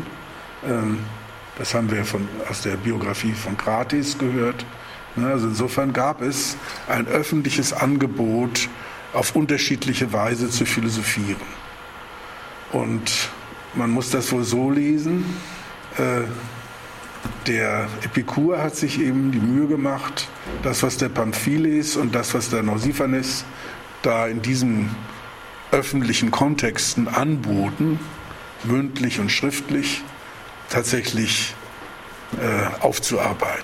Speaker 1: Das haben wir von, aus der Biografie von Krates gehört. Also insofern gab es ein öffentliches Angebot, auf unterschiedliche Weise zu philosophieren. Und man muss das wohl so lesen, äh, der Epikur hat sich eben die Mühe gemacht, das, was der Pamphiles und das, was der Nausiphanes da in diesen öffentlichen Kontexten anboten, mündlich und schriftlich, tatsächlich äh, aufzuarbeiten.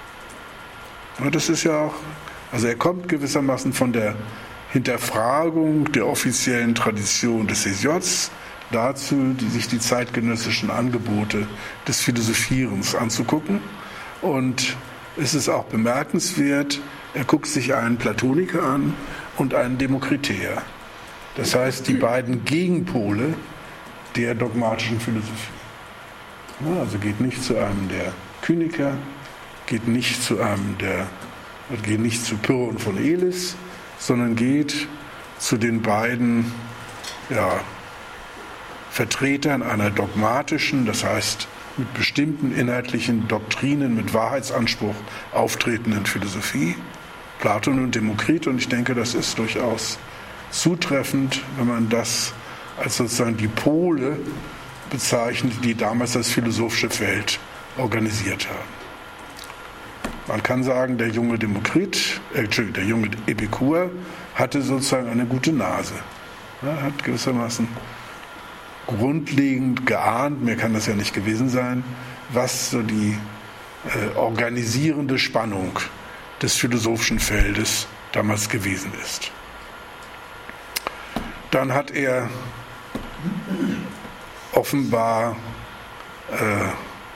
Speaker 1: Und das ist ja auch, also er kommt gewissermaßen von der Hinterfragung der offiziellen Tradition des Hesiods dazu, die, sich die zeitgenössischen Angebote des Philosophierens anzugucken. Und es ist auch bemerkenswert, er guckt sich einen Platoniker an und einen Demokriter. Das heißt, die beiden Gegenpole der dogmatischen Philosophie. Ja, also geht nicht zu einem der Kyniker, geht nicht zu einem der, geht nicht zu Pyrrhon von Elis, sondern geht zu den beiden ja, Vertretern einer dogmatischen, das heißt mit bestimmten inhaltlichen Doktrinen, mit Wahrheitsanspruch auftretenden Philosophie, Platon und Demokrit. Und ich denke, das ist durchaus zutreffend, wenn man das als sozusagen die Pole bezeichnet, die damals das philosophische Feld organisiert haben. Man kann sagen, der junge Demokrit, äh, der junge Epikur hatte sozusagen eine gute Nase. Er hat gewissermaßen grundlegend geahnt, mehr kann das ja nicht gewesen sein, was so die äh, organisierende Spannung des philosophischen Feldes damals gewesen ist. Dann hat er offenbar äh,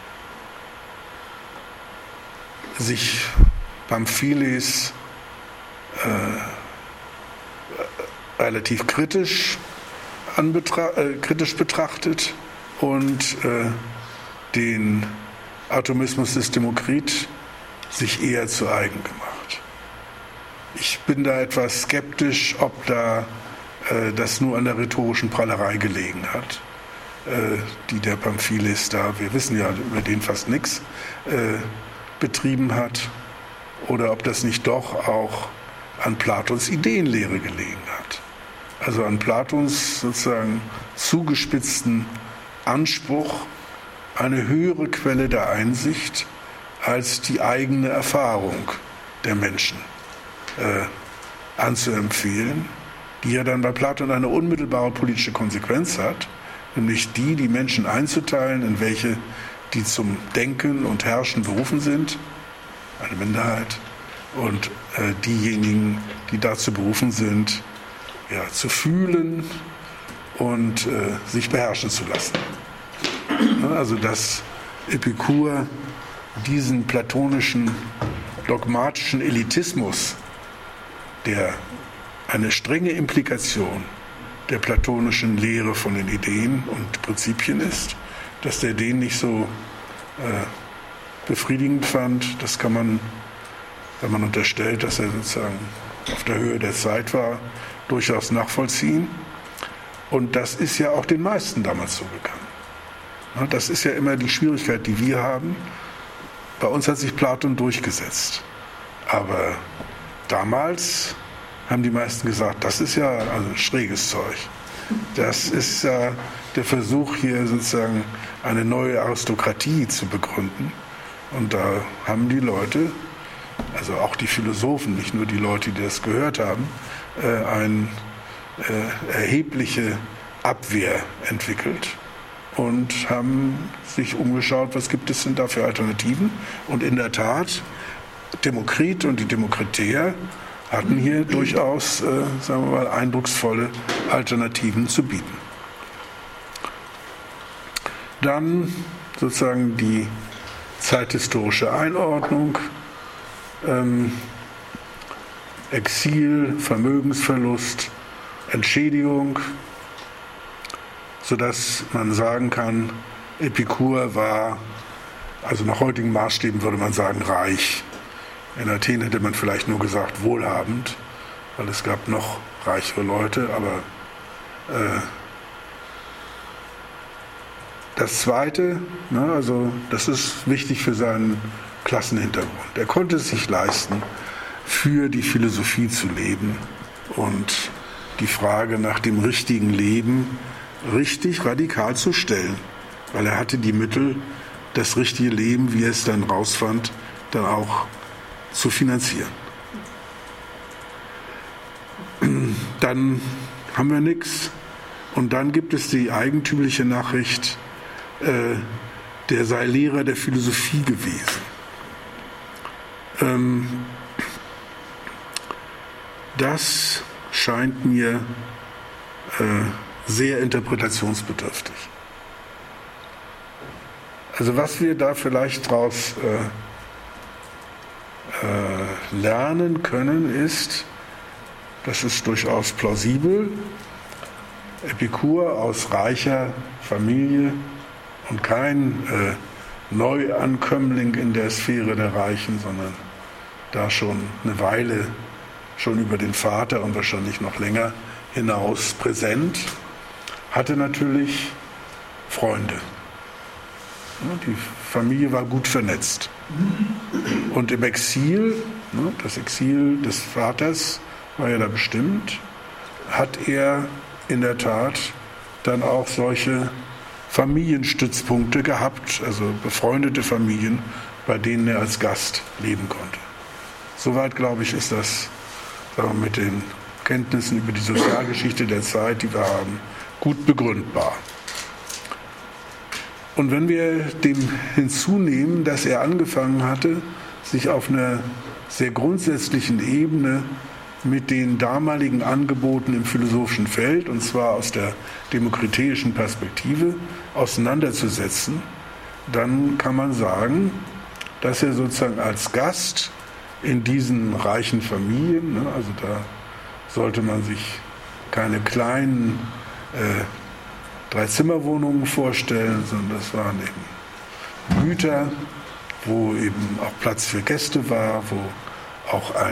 Speaker 1: sich Pamphiles äh, relativ kritisch, anbetra- äh, kritisch betrachtet und äh, den Atomismus des Demokrit sich eher zu eigen gemacht. Ich bin da etwas skeptisch, ob da äh, das nur an der rhetorischen Prahlerei gelegen hat, äh, die der Pamphilis da, wir wissen ja über den fast nichts, äh, betrieben hat, oder ob das nicht doch auch an Platons Ideenlehre gelegen hat. Also an Platons sozusagen zugespitzten Anspruch, eine höhere Quelle der Einsicht als die eigene Erfahrung der Menschen äh, anzuempfehlen, die ja dann bei Platon eine unmittelbare politische Konsequenz hat, nämlich die, die Menschen einzuteilen, in welche, die zum Denken und Herrschen berufen sind, eine Minderheit, und äh, diejenigen, die dazu berufen sind, ja, zu fühlen und äh, sich beherrschen zu lassen. Also dass Epikur diesen platonischen, dogmatischen Elitismus, der eine strenge Implikation der platonischen Lehre von den Ideen und Prinzipien ist, dass der den nicht so äh, befriedigend fand, das kann man, wenn man unterstellt, dass er sozusagen auf der Höhe der Zeit war, durchaus nachvollziehen. Und das ist ja auch den meisten damals so gegangen. Das ist ja immer die Schwierigkeit, die wir haben. Bei uns hat sich Platon durchgesetzt. Aber damals haben die meisten gesagt, das ist ja also schräges Zeug. Das ist ja der Versuch, hier sozusagen eine neue Aristokratie zu begründen. Und da haben die Leute, also auch die Philosophen, nicht nur die Leute, die das gehört haben, äh, eine äh, erhebliche Abwehr entwickelt und haben sich umgeschaut, was gibt es denn da für Alternativen. Und in der Tat, Demokrit und die Demokratäer hatten hier durchaus, äh, sagen wir mal, eindrucksvolle Alternativen zu bieten. Dann sozusagen die zeithistorische Einordnung, ähm, Exil, Vermögensverlust, Entschädigung, sodass man sagen kann, Epikur war, also nach heutigen Maßstäben würde man sagen, reich. In Athen hätte man vielleicht nur gesagt wohlhabend, weil es gab noch reichere Leute, aber äh, das Zweite, ne, also das ist wichtig für seinen Klassenhintergrund. Er konnte es sich leisten, für die Philosophie zu leben und die Frage nach dem richtigen Leben richtig radikal zu stellen, weil er hatte die Mittel, das richtige Leben, wie er es dann rausfand, dann auch zu finanzieren. Dann haben wir nichts und dann gibt es die eigentümliche Nachricht, äh, der sei Lehrer der Philosophie gewesen. Ähm, das scheint mir äh, sehr interpretationsbedürftig. Also was wir da vielleicht daraus äh, äh, lernen können, ist, das ist durchaus plausibel, Epikur aus reicher Familie und kein äh, Neuankömmling in der Sphäre der Reichen, sondern da schon eine Weile, schon über den Vater und wahrscheinlich noch länger hinaus präsent, hatte natürlich Freunde. Die Familie war gut vernetzt. Und im Exil, das Exil des Vaters war ja da bestimmt, hat er in der Tat dann auch solche Familienstützpunkte gehabt, also befreundete Familien, bei denen er als Gast leben konnte. Soweit, glaube ich, ist das, sagen wir, mit den Kenntnissen über die Sozialgeschichte der Zeit, die wir haben, gut begründbar. Und wenn wir dem hinzunehmen, dass er angefangen hatte, sich auf einer sehr grundsätzlichen Ebene mit den damaligen Angeboten im philosophischen Feld, und zwar aus der demokritäischen Perspektive, auseinanderzusetzen, dann kann man sagen, dass er sozusagen als Gast in diesen reichen Familien, ne, also da sollte man sich keine kleinen äh, Dreizimmerwohnungen vorstellen, sondern das waren eben Güter, wo eben auch Platz für Gäste war, wo auch ein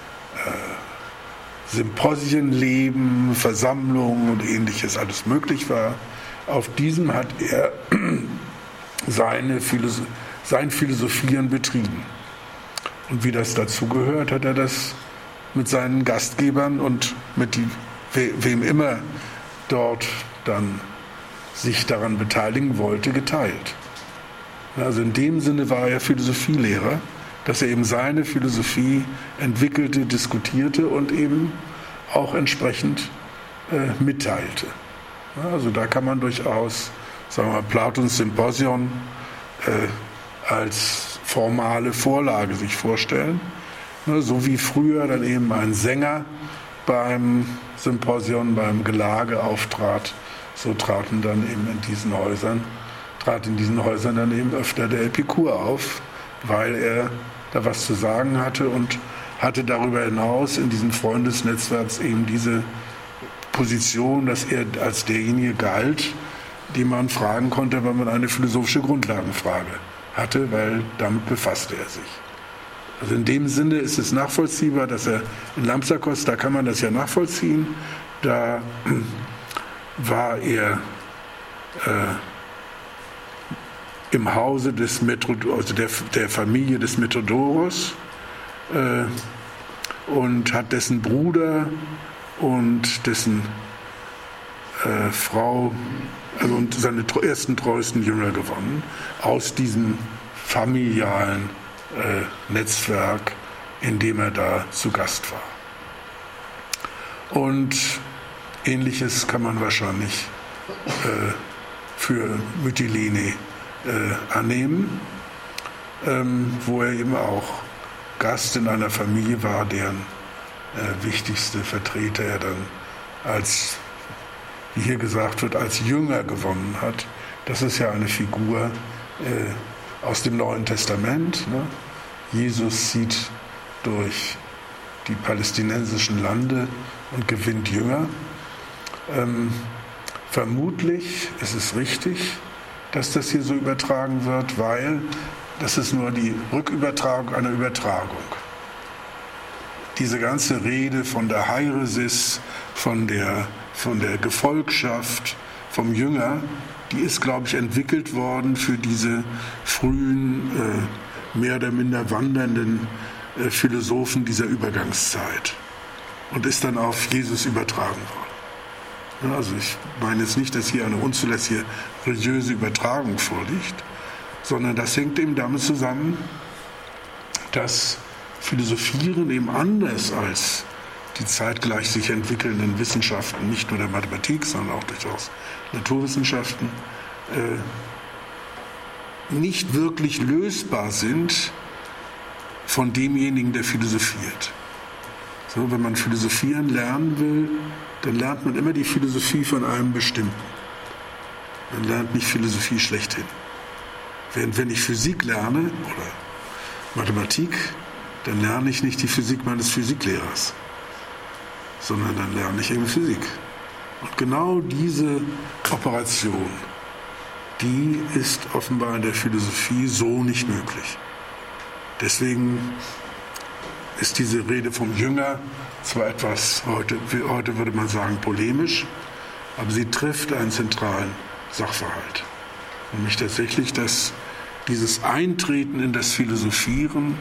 Speaker 1: äh, Symposienleben, Versammlungen und ähnliches alles möglich war. Auf diesem hat er seine Philosoph- sein Philosophieren betrieben. Und wie das dazugehört, hat er das mit seinen Gastgebern und mit die, we, wem immer dort dann sich daran beteiligen wollte, geteilt. Also in dem Sinne war er Philosophielehrer, dass er eben seine Philosophie entwickelte, diskutierte und eben auch entsprechend äh, mitteilte. Also da kann man durchaus, sagen wir mal, Platons Symposion äh, als formale Vorlage sich vorstellen. Ne, so wie früher dann eben ein Sänger beim Symposion, beim Gelage auftrat, so traten dann eben in diesen Häusern, trat in diesen Häusern dann eben öfter der Epikur auf, weil er da was zu sagen hatte und hatte darüber hinaus in diesem Freundesnetzwerk eben diese Position, dass er als derjenige galt, den man fragen konnte, wenn man eine philosophische Grundlagenfrage hatte, weil damit befasste er sich. Also in dem Sinne ist es nachvollziehbar, dass er in Lampsakos, da kann man das ja nachvollziehen, da war er äh, im Hause des Metro, also der, der Familie des Methodoros äh, und hat dessen Bruder und dessen äh, Frau also und seine ersten treuesten Jünger gewonnen aus diesem familialen äh, Netzwerk, in dem er da zu Gast war. Und Ähnliches kann man wahrscheinlich äh, für Mytilene äh, annehmen, ähm, wo er eben auch Gast in einer Familie war, deren äh, wichtigste Vertreter er dann als, wie hier gesagt wird, als Jünger gewonnen hat. Das ist ja eine Figur äh, aus dem Neuen Testament. Ne? Jesus zieht durch die palästinensischen Lande und gewinnt Jünger. Ähm, vermutlich ist es richtig, dass das hier so übertragen wird, weil das ist nur die Rückübertragung einer Übertragung. Diese ganze Rede von der Hairesis, von der, von der Gefolgschaft, vom Jünger, die ist, glaube ich, entwickelt worden für diese frühen, äh, mehr oder minder wandernden äh, Philosophen dieser Übergangszeit und ist dann auf Jesus übertragen worden. Ja, also ich meine jetzt nicht, dass hier eine unzulässige religiöse Übertragung vorliegt, sondern das hängt eben damit zusammen, dass Philosophieren eben anders als die zeitgleich sich entwickelnden Wissenschaften, nicht nur der Mathematik, sondern auch durchaus Naturwissenschaften, äh, nicht wirklich lösbar sind von demjenigen, der philosophiert. So, wenn man philosophieren lernen will, dann lernt man immer die Philosophie von einem Bestimmten. Man lernt nicht Philosophie schlechthin. Während wenn ich Physik lerne oder Mathematik, dann lerne ich nicht die Physik meines Physiklehrers, sondern dann lerne ich eben Physik. Und genau diese Operation, die ist offenbar in der Philosophie so nicht möglich. Deswegen ist diese Rede vom Jünger zwar etwas, heute, heute würde man sagen, polemisch, aber sie trifft einen zentralen Sachverhalt. Nämlich tatsächlich, dass dieses Eintreten in das Philosophieren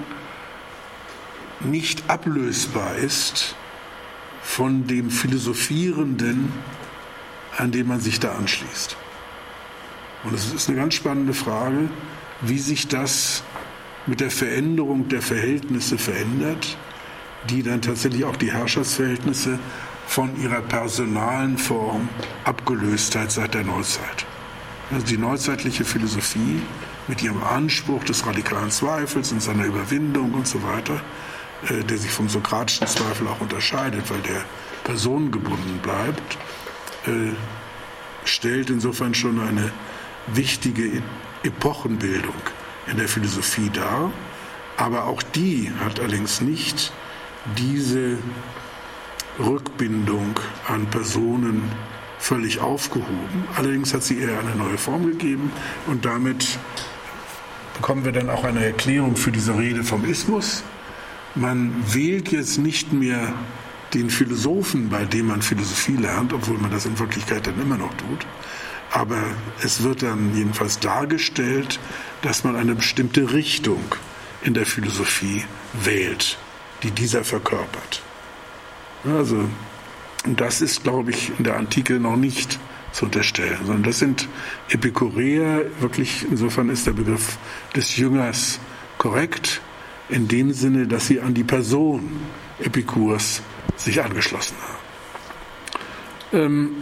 Speaker 1: nicht ablösbar ist von dem Philosophierenden, an dem man sich da anschließt. Und es ist eine ganz spannende Frage, wie sich das mit der Veränderung der Verhältnisse verändert, die dann tatsächlich auch die Herrschaftsverhältnisse von ihrer personalen Form abgelöst hat seit der Neuzeit. Also die neuzeitliche Philosophie mit ihrem Anspruch des radikalen Zweifels und seiner Überwindung und so weiter, äh, der sich vom sokratischen Zweifel auch unterscheidet, weil der personengebunden bleibt, äh, stellt insofern schon eine wichtige Epochenbildung in der Philosophie dar. Aber auch die hat allerdings nicht diese Rückbindung an Personen völlig aufgehoben. Allerdings hat sie eher eine neue Form gegeben und damit bekommen wir dann auch eine Erklärung für diese Rede vom Ismus. Man wählt jetzt nicht mehr den Philosophen, bei dem man Philosophie lernt, obwohl man das in Wirklichkeit dann immer noch tut. Aber es wird dann jedenfalls dargestellt, dass man eine bestimmte Richtung in der Philosophie wählt, die dieser verkörpert. Also, das ist, glaube ich, in der Antike noch nicht zu unterstellen, sondern das sind Epikureer. Wirklich, insofern ist der Begriff des Jüngers korrekt, in dem Sinne, dass sie an die Person Epikurs sich angeschlossen haben. Ähm,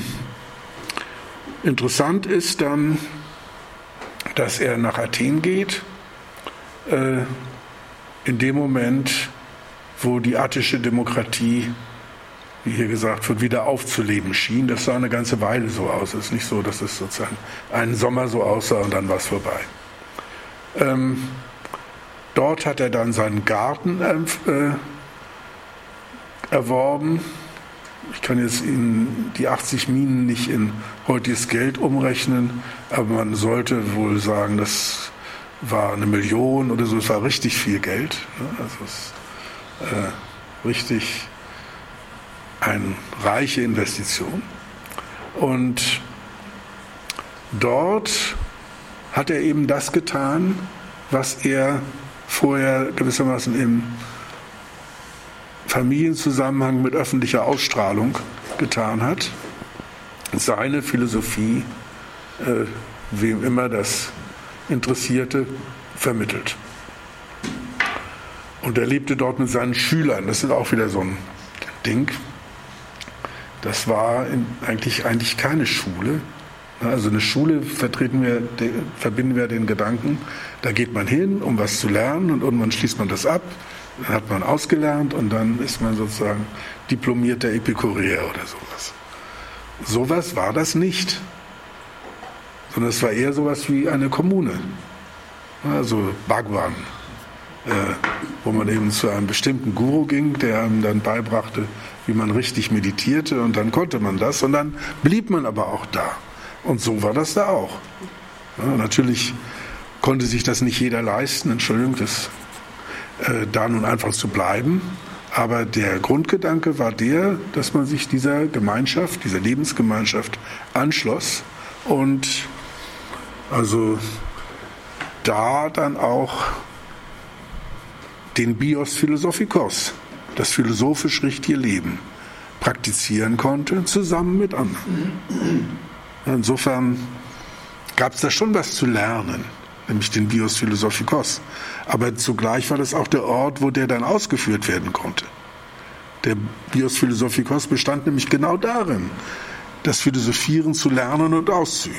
Speaker 1: interessant ist dann, dass er nach Athen geht, äh, in dem Moment, wo die attische Demokratie, wie hier gesagt wird, wieder aufzuleben schien. Das sah eine ganze Weile so aus. Es ist nicht so, dass es sozusagen einen Sommer so aussah und dann war es vorbei. Ähm, dort hat er dann seinen Garten äh, erworben. Ich kann jetzt Ihnen die achtzig Minen nicht in heutiges Geld umrechnen, aber man sollte wohl sagen, das war eine Million oder so. Es war richtig viel Geld. Also es ist äh, richtig eine reiche Investition. Und dort hat er eben das getan, was er vorher gewissermaßen im Familienzusammenhang mit öffentlicher Ausstrahlung getan hat. Seine Philosophie, äh, wem immer das interessierte, vermittelt. Und er lebte dort mit seinen Schülern. Das ist auch wieder so ein Ding. Das war in, eigentlich, eigentlich keine Schule. Also eine Schule vertreten wir, de, verbinden wir den Gedanken, da geht man hin, um was zu lernen und irgendwann schließt man das ab, dann hat man ausgelernt und dann ist man sozusagen diplomierter Epikureer oder sowas. Sowas war das nicht, sondern es war eher sowas wie eine Kommune, also Bhagwan, äh, wo man eben zu einem bestimmten Guru ging, der einem dann beibrachte, wie man richtig meditierte und dann konnte man das und dann blieb man aber auch da. Und so war das da auch. Ja, natürlich konnte sich das nicht jeder leisten, Entschuldigung, das, äh, da nun einfach zu bleiben. Aber der Grundgedanke war der, dass man sich dieser Gemeinschaft, dieser Lebensgemeinschaft anschloss und also da dann auch den Bios Philosophikos, das philosophisch richtige Leben, praktizieren konnte, zusammen mit anderen. Insofern gab es da schon was zu lernen, nämlich den Bios Philosophikos. Aber zugleich war das auch der Ort, wo der dann ausgeführt werden konnte. Der Bios Philosophikos bestand nämlich genau darin, das Philosophieren zu lernen und auszuüben.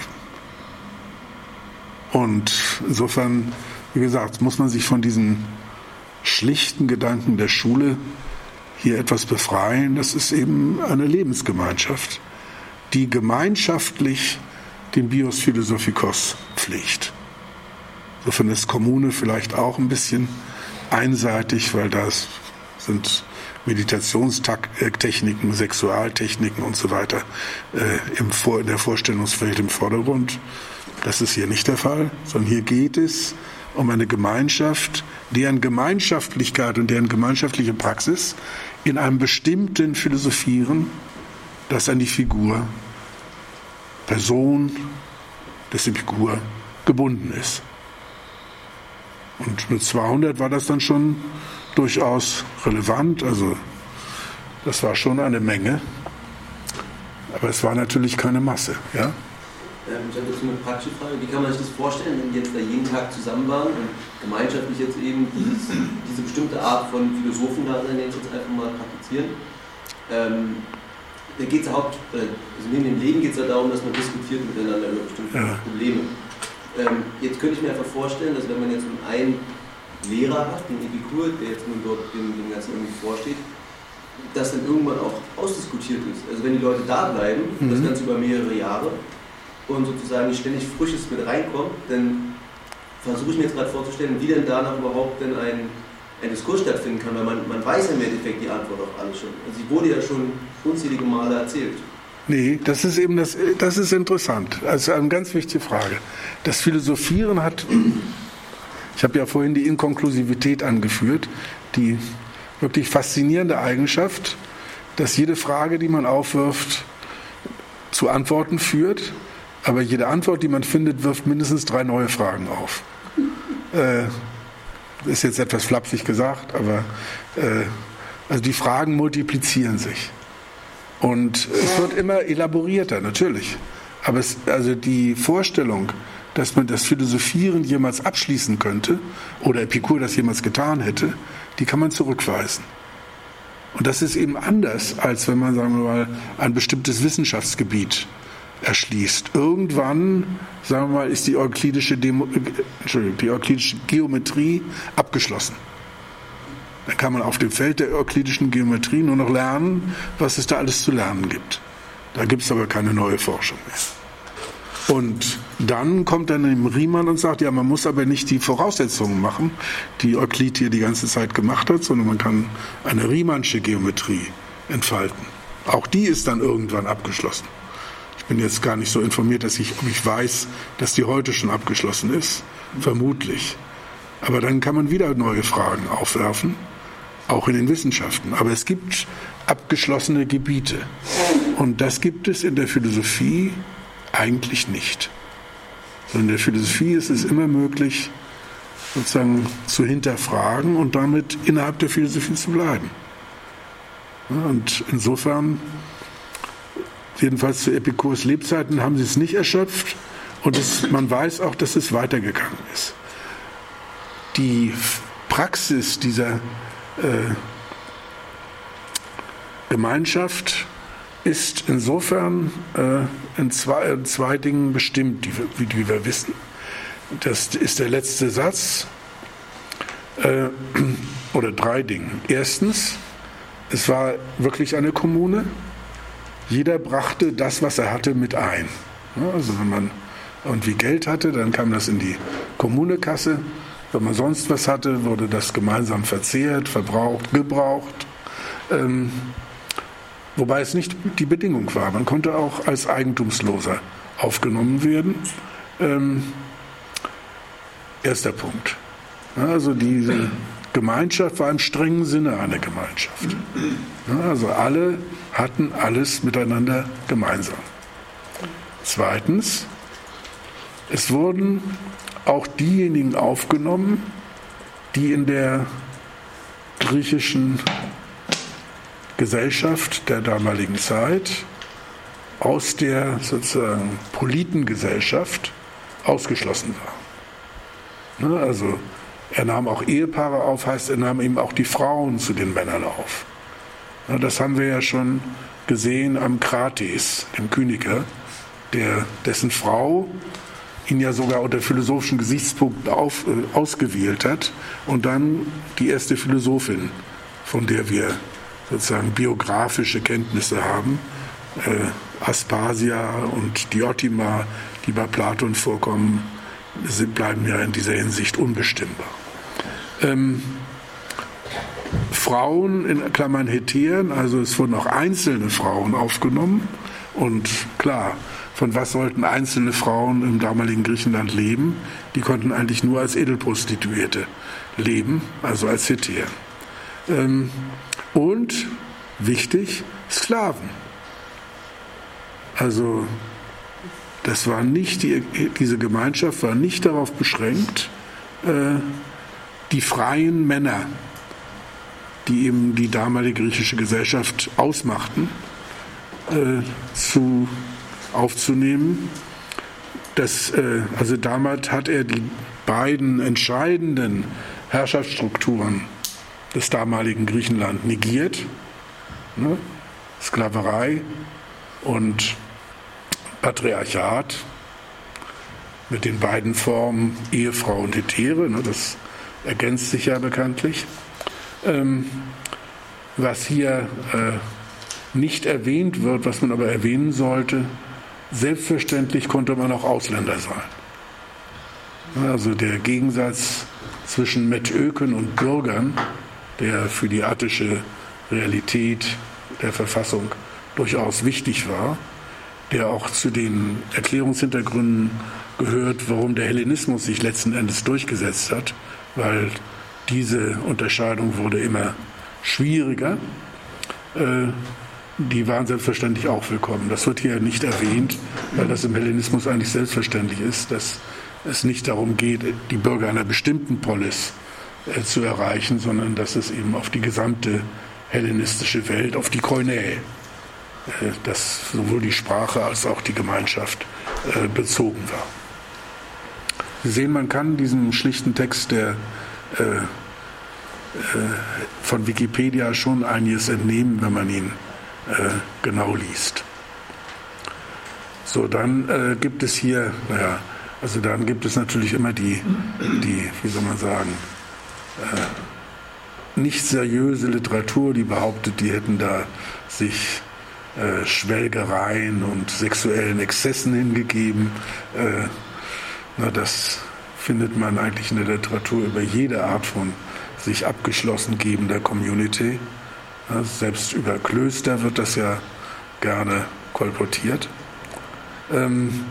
Speaker 1: Und insofern, wie gesagt, muss man sich von diesen schlichten Gedanken der Schule hier etwas befreien. Das ist eben eine Lebensgemeinschaft, die gemeinschaftlich den Bios Philosophikos pflegt. Insofern ist Kommune vielleicht auch ein bisschen einseitig, weil das sind Meditationstechniken, Sexualtechniken und so weiter äh, im Vor- in der Vorstellungswelt im Vordergrund. Das ist hier nicht der Fall, sondern hier geht es um eine Gemeinschaft, deren Gemeinschaftlichkeit und deren gemeinschaftliche Praxis in einem bestimmten Philosophieren, das an die Figur, Person des Epikur gebunden ist. Und mit zweihundert war das dann schon durchaus relevant, also das war schon eine Menge, aber es war natürlich keine Masse. Ja?
Speaker 3: Ich habe dazu eine praktische Frage. Wie kann man sich das vorstellen, wenn die jetzt da jeden Tag zusammen waren und gemeinschaftlich jetzt eben dieses, diese bestimmte Art von Philosophen da sein, jetzt einfach mal praktizieren? Ähm, da geht es Haupt, also neben dem Leben geht es ja darum, dass man diskutiert miteinander über bestimmte ja. Probleme. Ähm, jetzt könnte ich mir einfach vorstellen, dass wenn man jetzt einen Lehrer hat, den Epikur, der jetzt nun dort dem, dem Ganzen irgendwie vorsteht, dass dann irgendwann auch ausdiskutiert ist. Also wenn die Leute da bleiben, mhm. das Ganze über mehrere Jahre, und sozusagen nicht ständig Frisches mit reinkommt, dann versuche ich mir jetzt gerade vorzustellen, wie denn danach überhaupt denn ein ein Diskurs stattfinden kann, weil man, man weiß im Endeffekt die Antwort auf alles schon. Also sie wurde ja schon unzählige Male erzählt.
Speaker 1: Nee, das ist eben das, das ist interessant. Also eine ganz wichtige Frage. Das Philosophieren hat, ich habe ja vorhin die Inkonklusivität angeführt, die wirklich faszinierende Eigenschaft, dass jede Frage, die man aufwirft, zu Antworten führt, aber jede Antwort, die man findet, wirft mindestens drei neue Fragen auf. Äh, ist jetzt etwas flapsig gesagt, aber äh, also die Fragen multiplizieren sich. Und es wird immer elaborierter, natürlich. Aber es, also die Vorstellung, dass man das Philosophieren jemals abschließen könnte oder Epikur das jemals getan hätte, die kann man zurückweisen. Und das ist eben anders, als wenn man, sagen wir mal, ein bestimmtes Wissenschaftsgebiet erschließt. Irgendwann, sagen wir mal, ist die euklidische, Demo, Entschuldigung, die euklidische Geometrie abgeschlossen. Dann kann man auf dem Feld der euklidischen Geometrie nur noch lernen, was es da alles zu lernen gibt. Da gibt es aber keine neue Forschung mehr. Und dann kommt dann eben Riemann und sagt, ja, man muss aber nicht die Voraussetzungen machen, die Euklid hier die ganze Zeit gemacht hat, sondern man kann eine Riemannsche Geometrie entfalten. Auch die ist dann irgendwann abgeschlossen. Ich bin jetzt gar nicht so informiert, dass ich, ob ich weiß, dass die heute schon abgeschlossen ist. Vermutlich. Aber dann kann man wieder neue Fragen aufwerfen, auch in den Wissenschaften. Aber es gibt abgeschlossene Gebiete. Und das gibt es in der Philosophie eigentlich nicht. In der Philosophie ist es immer möglich, sozusagen zu hinterfragen und damit innerhalb der Philosophie zu bleiben. Und insofern, jedenfalls zu Epikurs Lebzeiten, haben sie es nicht erschöpft und es, man weiß auch, dass es weitergegangen ist. Die Praxis dieser äh, Gemeinschaft ist insofern äh, in, zwei, in zwei Dingen bestimmt, die, wie, die wir wissen. Das ist der letzte Satz, äh, oder drei Dinge. Erstens, es war wirklich eine Kommune. Jeder brachte das, was er hatte, mit ein. Ja, also wenn man irgendwie Geld hatte, dann kam das in die Kommunekasse. Wenn man sonst was hatte, wurde das gemeinsam verzehrt, verbraucht, gebraucht. Ähm, wobei es nicht die Bedingung war. Man konnte auch als Eigentumsloser aufgenommen werden. Ähm, erster Punkt. Ja, also diese Gemeinschaft war im strengen Sinne eine Gemeinschaft. Ja, also alle hatten alles miteinander gemeinsam. Zweitens, es wurden auch diejenigen aufgenommen, die in der griechischen Gesellschaft der damaligen Zeit aus der sozusagen Politengesellschaft ausgeschlossen waren. Also er nahm auch Ehepaare auf, heißt er nahm eben auch die Frauen zu den Männern auf. Das haben wir ja schon gesehen am Krates, dem Kyniker, der, dessen Frau ihn ja sogar unter philosophischen Gesichtspunkten auf, äh, ausgewählt hat und dann die erste Philosophin, von der wir sozusagen biografische Kenntnisse haben, äh, Aspasia und Diotima, die bei Platon vorkommen, sind, bleiben ja in dieser Hinsicht unbestimmbar. Ähm, Frauen, in Klammern Heteren, also es wurden auch einzelne Frauen aufgenommen und klar, von was sollten einzelne Frauen im damaligen Griechenland leben? Die konnten eigentlich nur als Edelprostituierte leben, also als Heteren. Ähm, und, wichtig, Sklaven. Also das war nicht die, diese Gemeinschaft war nicht darauf beschränkt, äh, die freien Männer, die eben die damalige griechische Gesellschaft ausmachten, äh, zu aufzunehmen. Das, äh, also damals hat er die beiden entscheidenden Herrschaftsstrukturen des damaligen Griechenland negiert, ne? Sklaverei und Patriarchat mit den beiden Formen Ehefrau und Hetäre, ne? Das ergänzt sich ja bekanntlich. Ähm, was hier äh, nicht erwähnt wird, was man aber erwähnen sollte, selbstverständlich konnte man auch Ausländer sein. Also der Gegensatz zwischen Metöken und Bürgern der für die attische Realität der Verfassung durchaus wichtig war, der auch zu den Erklärungshintergründen gehört, warum der Hellenismus sich letzten Endes durchgesetzt hat, weil diese Unterscheidung wurde immer schwieriger. Äh, die waren selbstverständlich auch willkommen. Das wird hier nicht erwähnt, weil das im Hellenismus eigentlich selbstverständlich ist, dass es nicht darum geht, die Bürger einer bestimmten Polis äh, zu erreichen, sondern dass es eben auf die gesamte hellenistische Welt, auf die Koinä, äh, dass sowohl die Sprache als auch die Gemeinschaft äh, bezogen war. Sie sehen, man kann diesem schlichten Text der äh, äh, von Wikipedia schon einiges entnehmen, wenn man ihn äh, genau liest. So, dann äh, gibt es hier, naja, also dann gibt es natürlich immer die, die wie soll man sagen, äh, nicht seriöse Literatur, die behauptet, die hätten da sich äh, Schwelgereien und sexuellen Exzessen hingegeben. Äh, na, das findet man eigentlich in der Literatur über jede Art von sich abgeschlossen gebender Community. Ja, selbst über Klöster wird das ja gerne kolportiert. Ähm,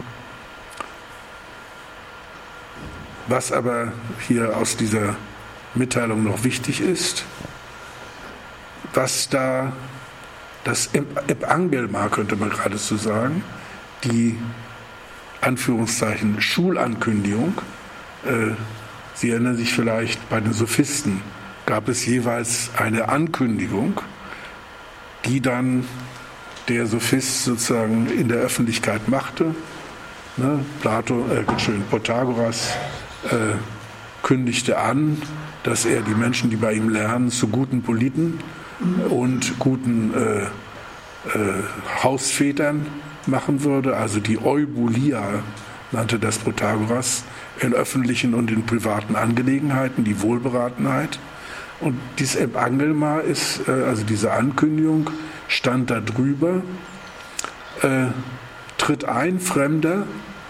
Speaker 1: was aber hier aus dieser Mitteilung noch wichtig ist, was da das Epangelma, könnte man geradezu sagen, die Anführungszeichen Schulankündigung, äh, Sie erinnern sich vielleicht, bei den Sophisten gab es jeweils eine Ankündigung, die dann der Sophist sozusagen in der Öffentlichkeit machte. Ne, Plato, äh, schön, Protagoras äh, kündigte an, dass er die Menschen, die bei ihm lernen, zu guten Politen und guten äh, äh, Hausvätern machen würde. Also die Eubulia nannte das Protagoras in öffentlichen und in privaten Angelegenheiten, die Wohlberatenheit. Und dieses Epangelma ist, äh, also diese Ankündigung, stand da drüber, äh, tritt ein Fremder,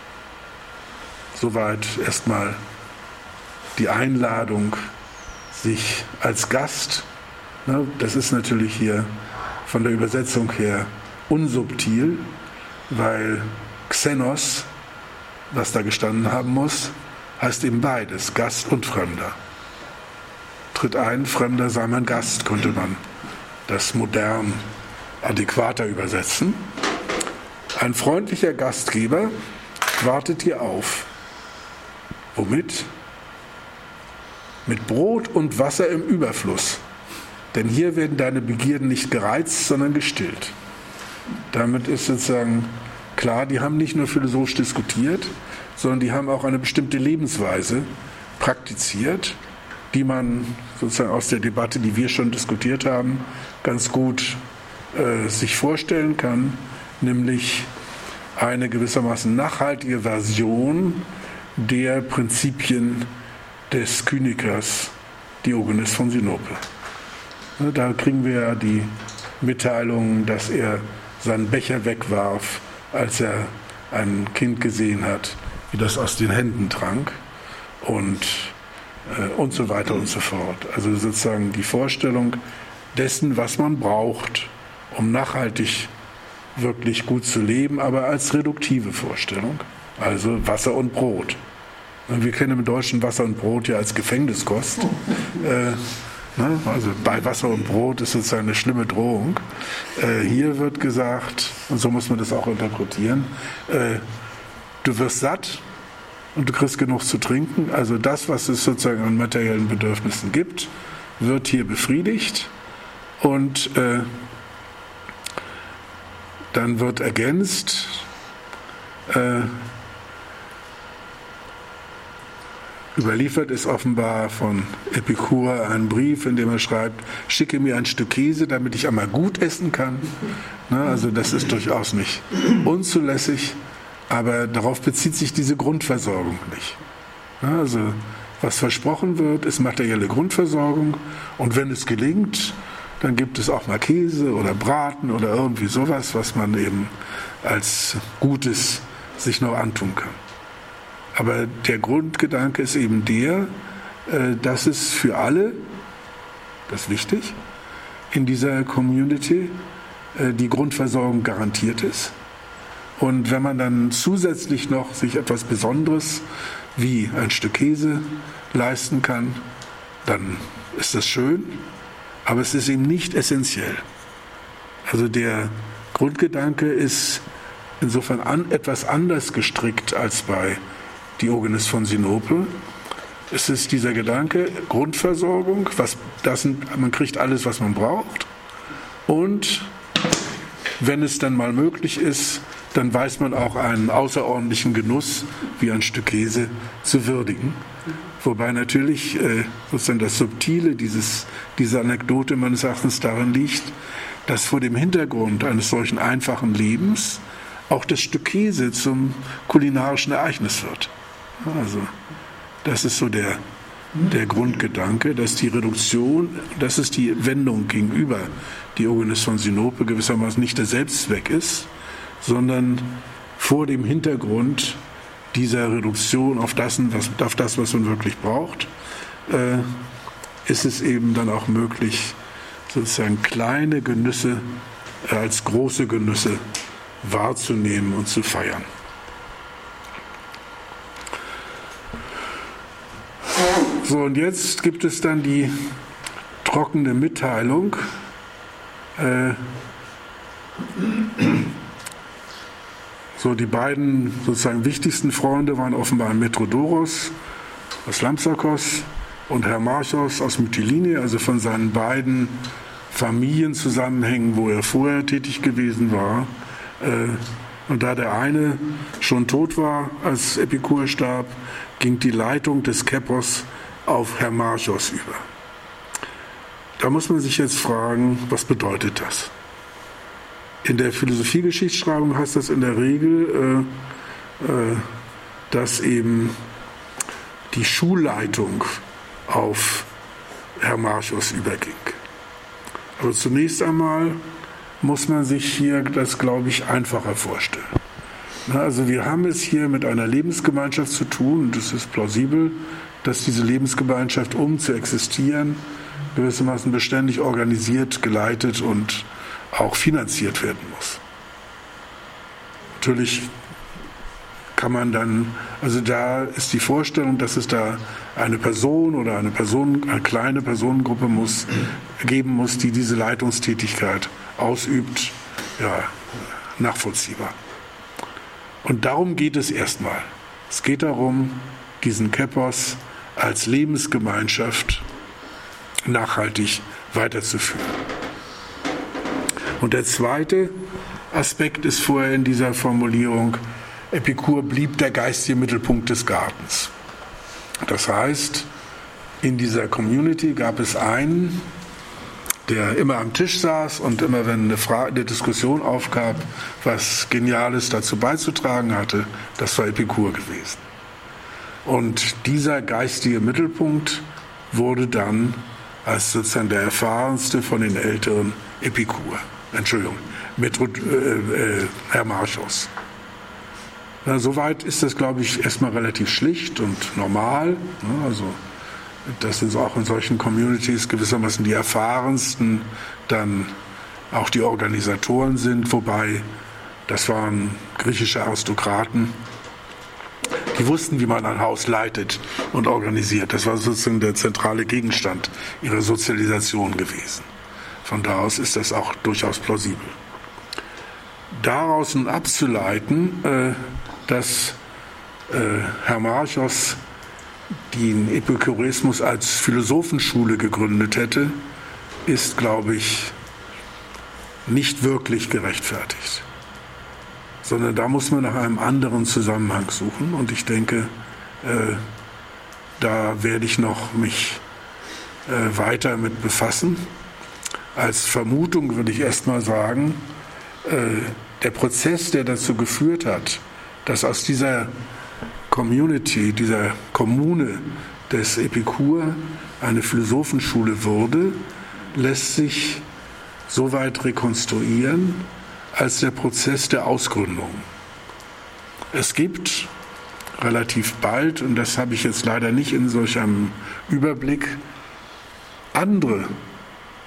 Speaker 1: soweit erstmal die Einladung, sich als Gast, ne, das ist natürlich hier von der Übersetzung her unsubtil, weil Xenos, was da gestanden haben muss, heißt eben beides, Gast und Fremder. Tritt ein, Fremder sei mein Gast, könnte man das modern adäquater übersetzen. Ein freundlicher Gastgeber wartet hier auf. Womit? Mit Brot und Wasser im Überfluss. Denn hier werden deine Begierden nicht gereizt, sondern gestillt. Damit ist sozusagen klar, die haben nicht nur philosophisch diskutiert, sondern die haben auch eine bestimmte Lebensweise praktiziert, die man sozusagen aus der Debatte, die wir schon diskutiert haben, ganz gut äh, sich vorstellen kann, nämlich eine gewissermaßen nachhaltige Version der Prinzipien des Kynikers Diogenes von Sinope. Da kriegen wir ja die Mitteilung, dass er seinen Becher wegwarf, als er ein Kind gesehen hat, wie das aus den Händen trank und, äh, und so weiter und so fort. Also sozusagen die Vorstellung dessen, was man braucht, um nachhaltig wirklich gut zu leben, aber als reduktive Vorstellung, also Wasser und Brot. Wir kennen im Deutschen Wasser und Brot ja als Gefängniskost. Äh, ne? Also bei Wasser und Brot ist sozusagen eine schlimme Drohung. Äh, hier wird gesagt, und so muss man das auch interpretieren, äh, du wirst satt und du kriegst genug zu trinken. Also das, was es sozusagen an materiellen Bedürfnissen gibt, wird hier befriedigt. Und äh, dann wird ergänzt, äh, überliefert ist offenbar von Epikur ein Brief, in dem er schreibt, schicke mir ein Stück Käse, damit ich einmal gut essen kann. Ne, also das ist durchaus nicht unzulässig, aber darauf bezieht sich diese Grundversorgung nicht. Ne, also was versprochen wird, ist materielle Grundversorgung, und wenn es gelingt, dann gibt es auch mal Käse oder Braten oder irgendwie sowas, was man eben als Gutes sich noch antun kann. Aber der Grundgedanke ist eben der, dass es für alle das ist wichtig, in dieser Community die Grundversorgung garantiert ist. Und wenn man dann zusätzlich noch sich etwas Besonderes wie ein Stück Käse leisten kann, dann ist das schön, aber es ist eben nicht essentiell. Also der Grundgedanke ist insofern an, etwas anders gestrickt als bei Diogenes von Sinope. Es ist dieser Gedanke, Grundversorgung, was, das sind, man kriegt alles, was man braucht. Und wenn es dann mal möglich ist, dann weiß man auch einen außerordentlichen Genuss wie ein Stück Käse zu würdigen. Wobei natürlich äh, sozusagen das Subtile dieses, dieser Anekdote meines Erachtens darin liegt, dass vor dem Hintergrund eines solchen einfachen Lebens auch das Stück Käse zum kulinarischen Ereignis wird. Also das ist so der, der Grundgedanke, dass die Reduktion, das ist die Wendung gegenüber Diogenes von Sinope gewissermaßen nicht der Selbstzweck ist, sondern vor dem Hintergrund dieser Reduktion auf das, was, auf das, was man wirklich braucht, äh, ist es eben dann auch möglich, sozusagen kleine Genüsse äh, als große Genüsse wahrzunehmen und zu feiern. So, und jetzt gibt es dann die trockene Mitteilung. Äh, so, die beiden sozusagen wichtigsten Freunde waren offenbar Metrodoros aus Lampsakos und Hermarchos aus Mytilene, also von seinen beiden Familienzusammenhängen, wo er vorher tätig gewesen war. Äh, und da der eine schon tot war, als Epikur starb, ging die Leitung des Kepos auf Hermarchos über. Da muss man sich jetzt fragen, was bedeutet das? In der Philosophiegeschichtsschreibung heißt das in der Regel, äh, äh, dass eben die Schulleitung auf Hermarchos überging. Aber zunächst einmal muss man sich hier das, glaube ich, einfacher vorstellen. Na, also wir haben es hier mit einer Lebensgemeinschaft zu tun, und es ist plausibel, dass diese Lebensgemeinschaft, um zu existieren, gewissermaßen beständig organisiert, geleitet und auch finanziert werden muss. Natürlich kann man dann, also da ist die Vorstellung, dass es da eine Person oder eine Person, eine kleine Personengruppe muss, geben muss, die diese Leitungstätigkeit ausübt, ja, nachvollziehbar. Und darum geht es erstmal. Es geht darum, diesen Kepos als Lebensgemeinschaft nachhaltig weiterzuführen. Und der zweite Aspekt ist vorher in dieser Formulierung, Epikur blieb der geistige Mittelpunkt des Gartens. Das heißt, in dieser Community gab es einen, der immer am Tisch saß und immer, wenn eine, Frage, eine Diskussion aufgab, was Geniales dazu beizutragen hatte, das war Epikur gewesen. Und dieser geistige Mittelpunkt wurde dann als sozusagen der erfahrenste von den älteren Epikur, Entschuldigung, Metro, äh, äh, Hermarchos. Na, soweit ist das, glaube ich, erstmal relativ schlicht und normal. Ne? Also, dass es auch in solchen Communities gewissermaßen die erfahrensten dann auch die Organisatoren sind, wobei das waren griechische Aristokraten, die wussten, wie man ein Haus leitet und organisiert. Das war sozusagen der zentrale Gegenstand ihrer Sozialisation gewesen. Von da aus ist das auch durchaus plausibel. Daraus nun abzuleiten, äh, dass äh, Hermarchos den Epikureismus als Philosophenschule gegründet hätte, ist, glaube ich, nicht wirklich gerechtfertigt. Sondern da muss man nach einem anderen Zusammenhang suchen. Und ich denke, äh, da werde ich noch mich äh, weiter mit befassen. Als Vermutung würde ich erst mal sagen, äh, der Prozess, der dazu geführt hat, dass aus dieser Community, dieser Kommune des Epikur eine Philosophenschule wurde, lässt sich soweit rekonstruieren als der Prozess der Ausgründung. Es gibt relativ bald, und das habe ich jetzt leider nicht in solch einem Überblick, andere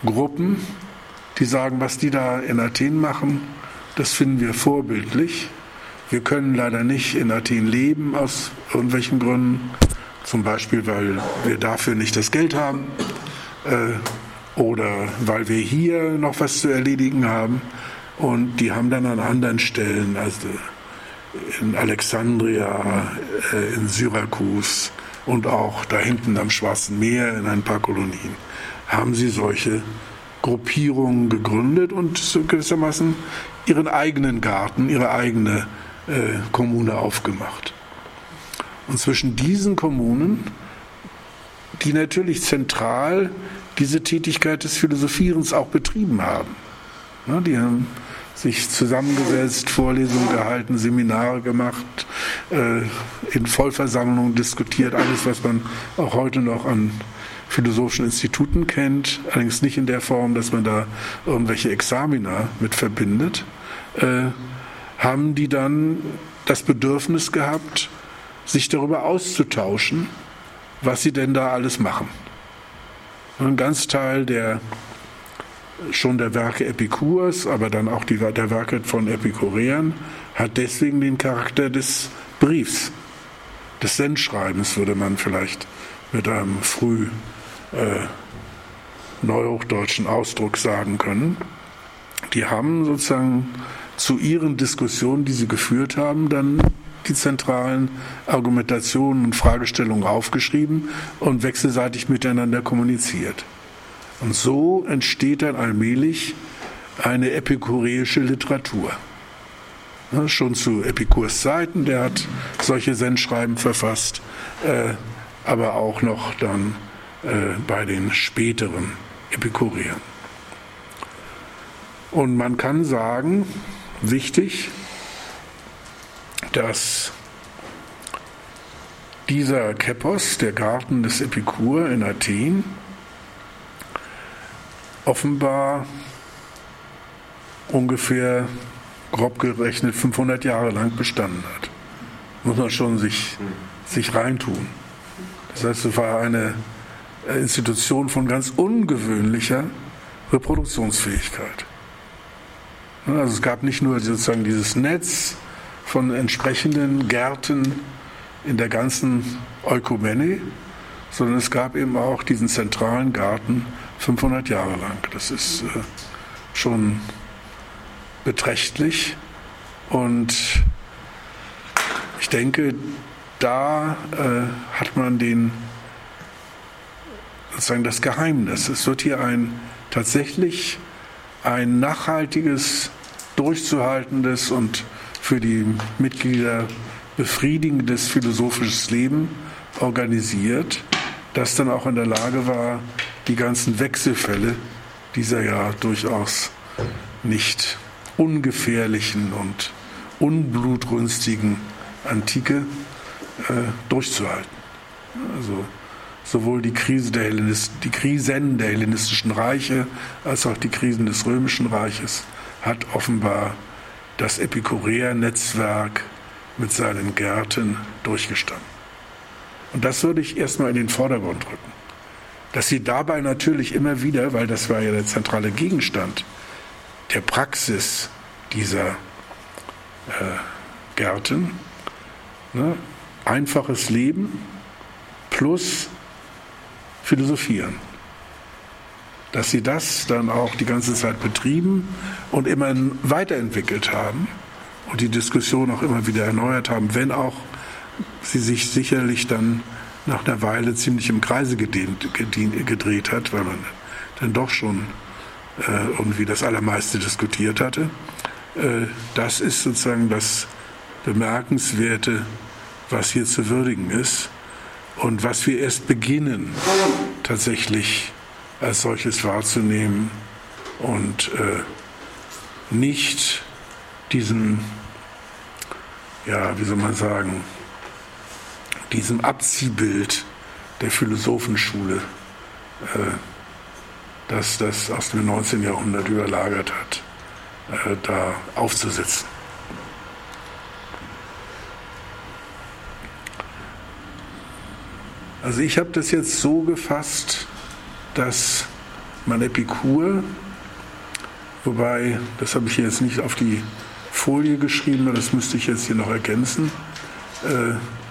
Speaker 1: Gruppen, die sagen, was die da in Athen machen, das finden wir vorbildlich. Wir können leider nicht in Athen leben aus irgendwelchen Gründen, zum Beispiel, weil wir dafür nicht das Geld haben äh, oder weil wir hier noch was zu erledigen haben. Und die haben dann an anderen Stellen, also in Alexandria, äh, in Syrakus und auch da hinten am Schwarzen Meer in ein paar Kolonien, haben sie solche Gruppierungen gegründet und so gewissermaßen ihren eigenen Garten, ihre eigene äh, Kommune aufgemacht. Und zwischen diesen Kommunen, die natürlich zentral diese Tätigkeit des Philosophierens auch betrieben haben, ne, die haben sich zusammengesetzt, Vorlesungen gehalten, Seminare gemacht, äh, in Vollversammlungen diskutiert, alles, was man auch heute noch an philosophischen Instituten kennt, allerdings nicht in der Form, dass man da irgendwelche Examina mit verbindet, äh, haben die dann das Bedürfnis gehabt, sich darüber auszutauschen, was sie denn da alles machen. Ein ganz Teil der schon der Werke Epikurs, aber dann auch die, der Werke von Epikureern, hat deswegen den Charakter des Briefs, des Sendschreibens, würde man vielleicht mit einem früh äh, neuhochdeutschen Ausdruck sagen können. Die haben sozusagen zu ihren Diskussionen, die sie geführt haben, dann die zentralen Argumentationen und Fragestellungen aufgeschrieben und wechselseitig miteinander kommuniziert. Und so entsteht dann allmählich eine epikureische Literatur. Ja, schon zu Epikurs Zeiten, der hat solche Sendschreiben verfasst, äh, aber auch noch dann äh, bei den späteren Epikureern. Und man kann sagen, wichtig, dass dieser Kepos, der Garten des Epikur in Athen, offenbar ungefähr grob gerechnet fünfhundert Jahre lang bestanden hat. Muss man schon sich, sich reintun. Das heißt, es war eine Institution von ganz ungewöhnlicher Reproduktionsfähigkeit. Also es gab nicht nur sozusagen dieses Netz von entsprechenden Gärten in der ganzen Ökumene, sondern es gab eben auch diesen zentralen Garten fünfhundert Jahre lang. Das ist äh, schon beträchtlich und ich denke, da äh, hat man den, sozusagen das Geheimnis. Es wird hier ein tatsächlich ein nachhaltiges, durchzuhaltendes und für die Mitglieder befriedigendes philosophisches Leben organisiert, das dann auch in der Lage war, die ganzen Wechselfälle dieser ja durchaus nicht ungefährlichen und unblutrünstigen Antike äh, durchzuhalten. Also sowohl die Krise der Hellenist, die Krisen der hellenistischen Reiche als auch die Krisen des Römischen Reiches hat offenbar das Epikureer-Netzwerk mit seinen Gärten durchgestanden. Und das würde ich erstmal in den Vordergrund rücken. Dass sie dabei natürlich immer wieder, weil das war ja der zentrale Gegenstand der Praxis dieser äh, Gärten, ne, einfaches Leben plus Philosophieren. Dass sie das dann auch die ganze Zeit betrieben und immer weiterentwickelt haben und die Diskussion auch immer wieder erneuert haben, wenn auch sie sich sicherlich dann nach einer Weile ziemlich im Kreise gedehnt, gedient, gedreht hat, weil man dann doch schon äh, irgendwie das Allermeiste diskutiert hatte. Äh, das ist sozusagen das Bemerkenswerte, was hier zu würdigen ist und was wir erst beginnen, tatsächlich als solches wahrzunehmen und äh, nicht diesem, ja, wie soll man sagen, diesem Abziehbild der Philosophenschule, äh, das das aus dem neunzehnten Jahrhundert überlagert hat, äh, da aufzusitzen. Also ich habe das jetzt so gefasst, dass man Epikur, wobei, das habe ich hier jetzt nicht auf die Folie geschrieben, das müsste ich jetzt hier noch ergänzen, äh,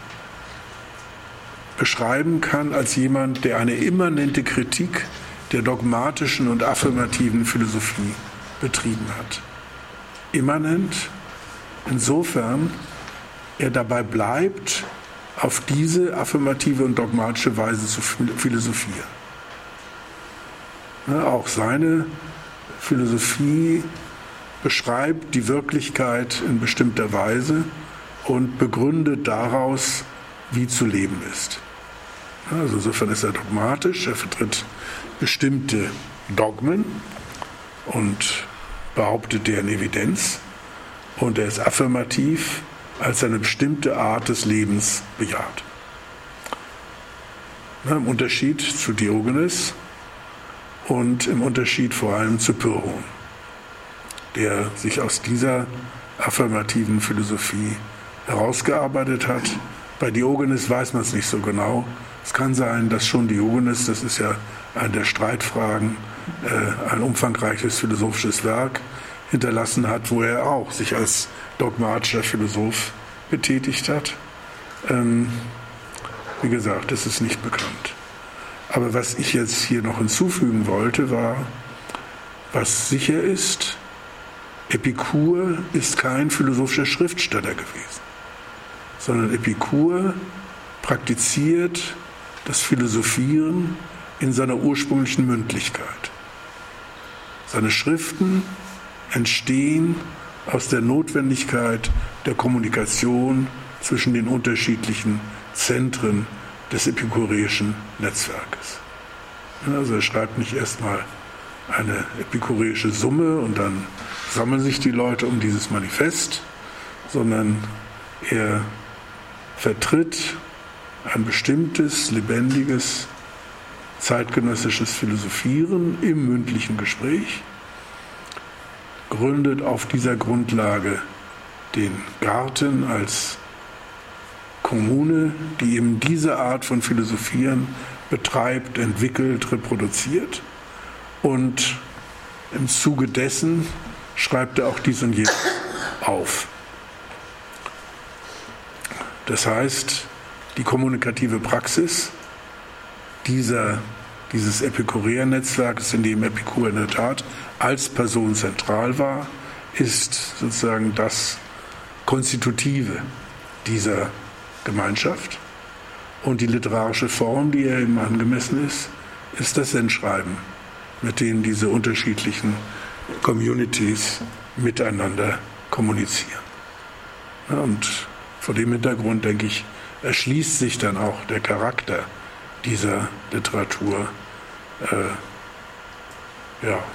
Speaker 1: beschreiben kann als jemand, der eine immanente Kritik der dogmatischen und affirmativen Philosophie betrieben hat. Immanent, insofern er dabei bleibt, auf diese affirmative und dogmatische Weise zu philosophieren. Ja, auch seine Philosophie beschreibt die Wirklichkeit in bestimmter Weise und begründet daraus, wie zu leben ist. Also insofern ist er dogmatisch, er vertritt bestimmte Dogmen und behauptet deren Evidenz, und er ist affirmativ, als eine bestimmte Art des Lebens bejaht. Na, im Unterschied zu Diogenes und im Unterschied vor allem zu Pyrrhon, der sich aus dieser affirmativen Philosophie herausgearbeitet hat. Bei Diogenes weiß man es nicht so genau. Es kann sein, dass schon Diogenes, das ist ja eine der Streitfragen, äh, ein umfangreiches philosophisches Werk hinterlassen hat, wo er auch sich als dogmatischer Philosoph betätigt hat. Ähm, wie gesagt, das ist nicht bekannt. Aber was ich jetzt hier noch hinzufügen wollte, war, was sicher ist, Epikur ist kein philosophischer Schriftsteller gewesen, sondern Epikur praktiziert das Philosophieren in seiner ursprünglichen Mündlichkeit. Seine Schriften entstehen aus der Notwendigkeit der Kommunikation zwischen den unterschiedlichen Zentren des epikureischen Netzwerkes. Also er schreibt nicht erstmal eine epikureische Summe und dann sammeln sich die Leute um dieses Manifest, sondern er vertritt ein bestimmtes, lebendiges, zeitgenössisches Philosophieren im mündlichen Gespräch, gründet auf dieser Grundlage den Garten als Kommune, die eben diese Art von Philosophieren betreibt, entwickelt, reproduziert, und im Zuge dessen schreibt er auch dies und jenes auf. Das heißt, die kommunikative Praxis dieser, dieses Epikureer-Netzwerkes, in dem Epikur in der Tat als Person zentral war, ist sozusagen das Konstitutive dieser Gemeinschaft. Und die literarische Form, die er ihm angemessen ist, ist das Sendschreiben, mit dem diese unterschiedlichen Communities miteinander kommunizieren. Ja, und vor dem Hintergrund, denke ich, erschließt sich dann auch der Charakter dieser Literatur äh, ja,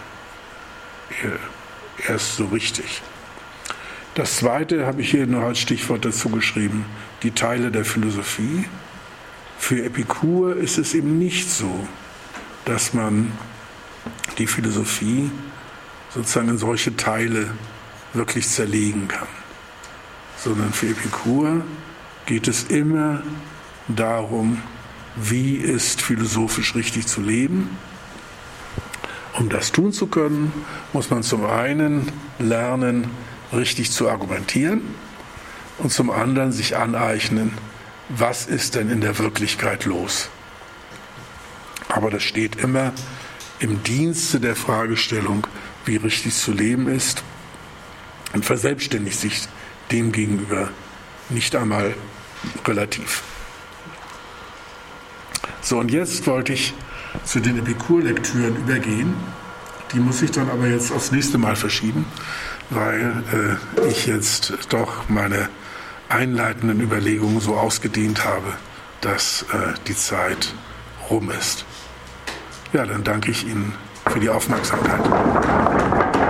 Speaker 1: erst so richtig. Das Zweite habe ich hier noch als Stichwort dazu geschrieben, die Teile der Philosophie. Für Epikur ist es eben nicht so, dass man die Philosophie sozusagen in solche Teile wirklich zerlegen kann, sondern für Epikur geht es immer darum, wie ist philosophisch richtig zu leben. Um das tun zu können, muss man zum einen lernen, richtig zu argumentieren, und zum anderen sich aneignen, was ist denn in der Wirklichkeit los. Aber das steht immer im Dienste der Fragestellung, wie richtig zu leben ist, und verselbstständigt sich demgegenüber nicht einmal relativ. So, und jetzt wollte ich zu den Epikur-Lektüren übergehen. Die muss ich dann aber jetzt aufs nächste Mal verschieben, weil äh, ich jetzt doch meine einleitenden Überlegungen so ausgedehnt habe, dass äh, die Zeit rum ist. Ja, dann danke ich Ihnen für die Aufmerksamkeit.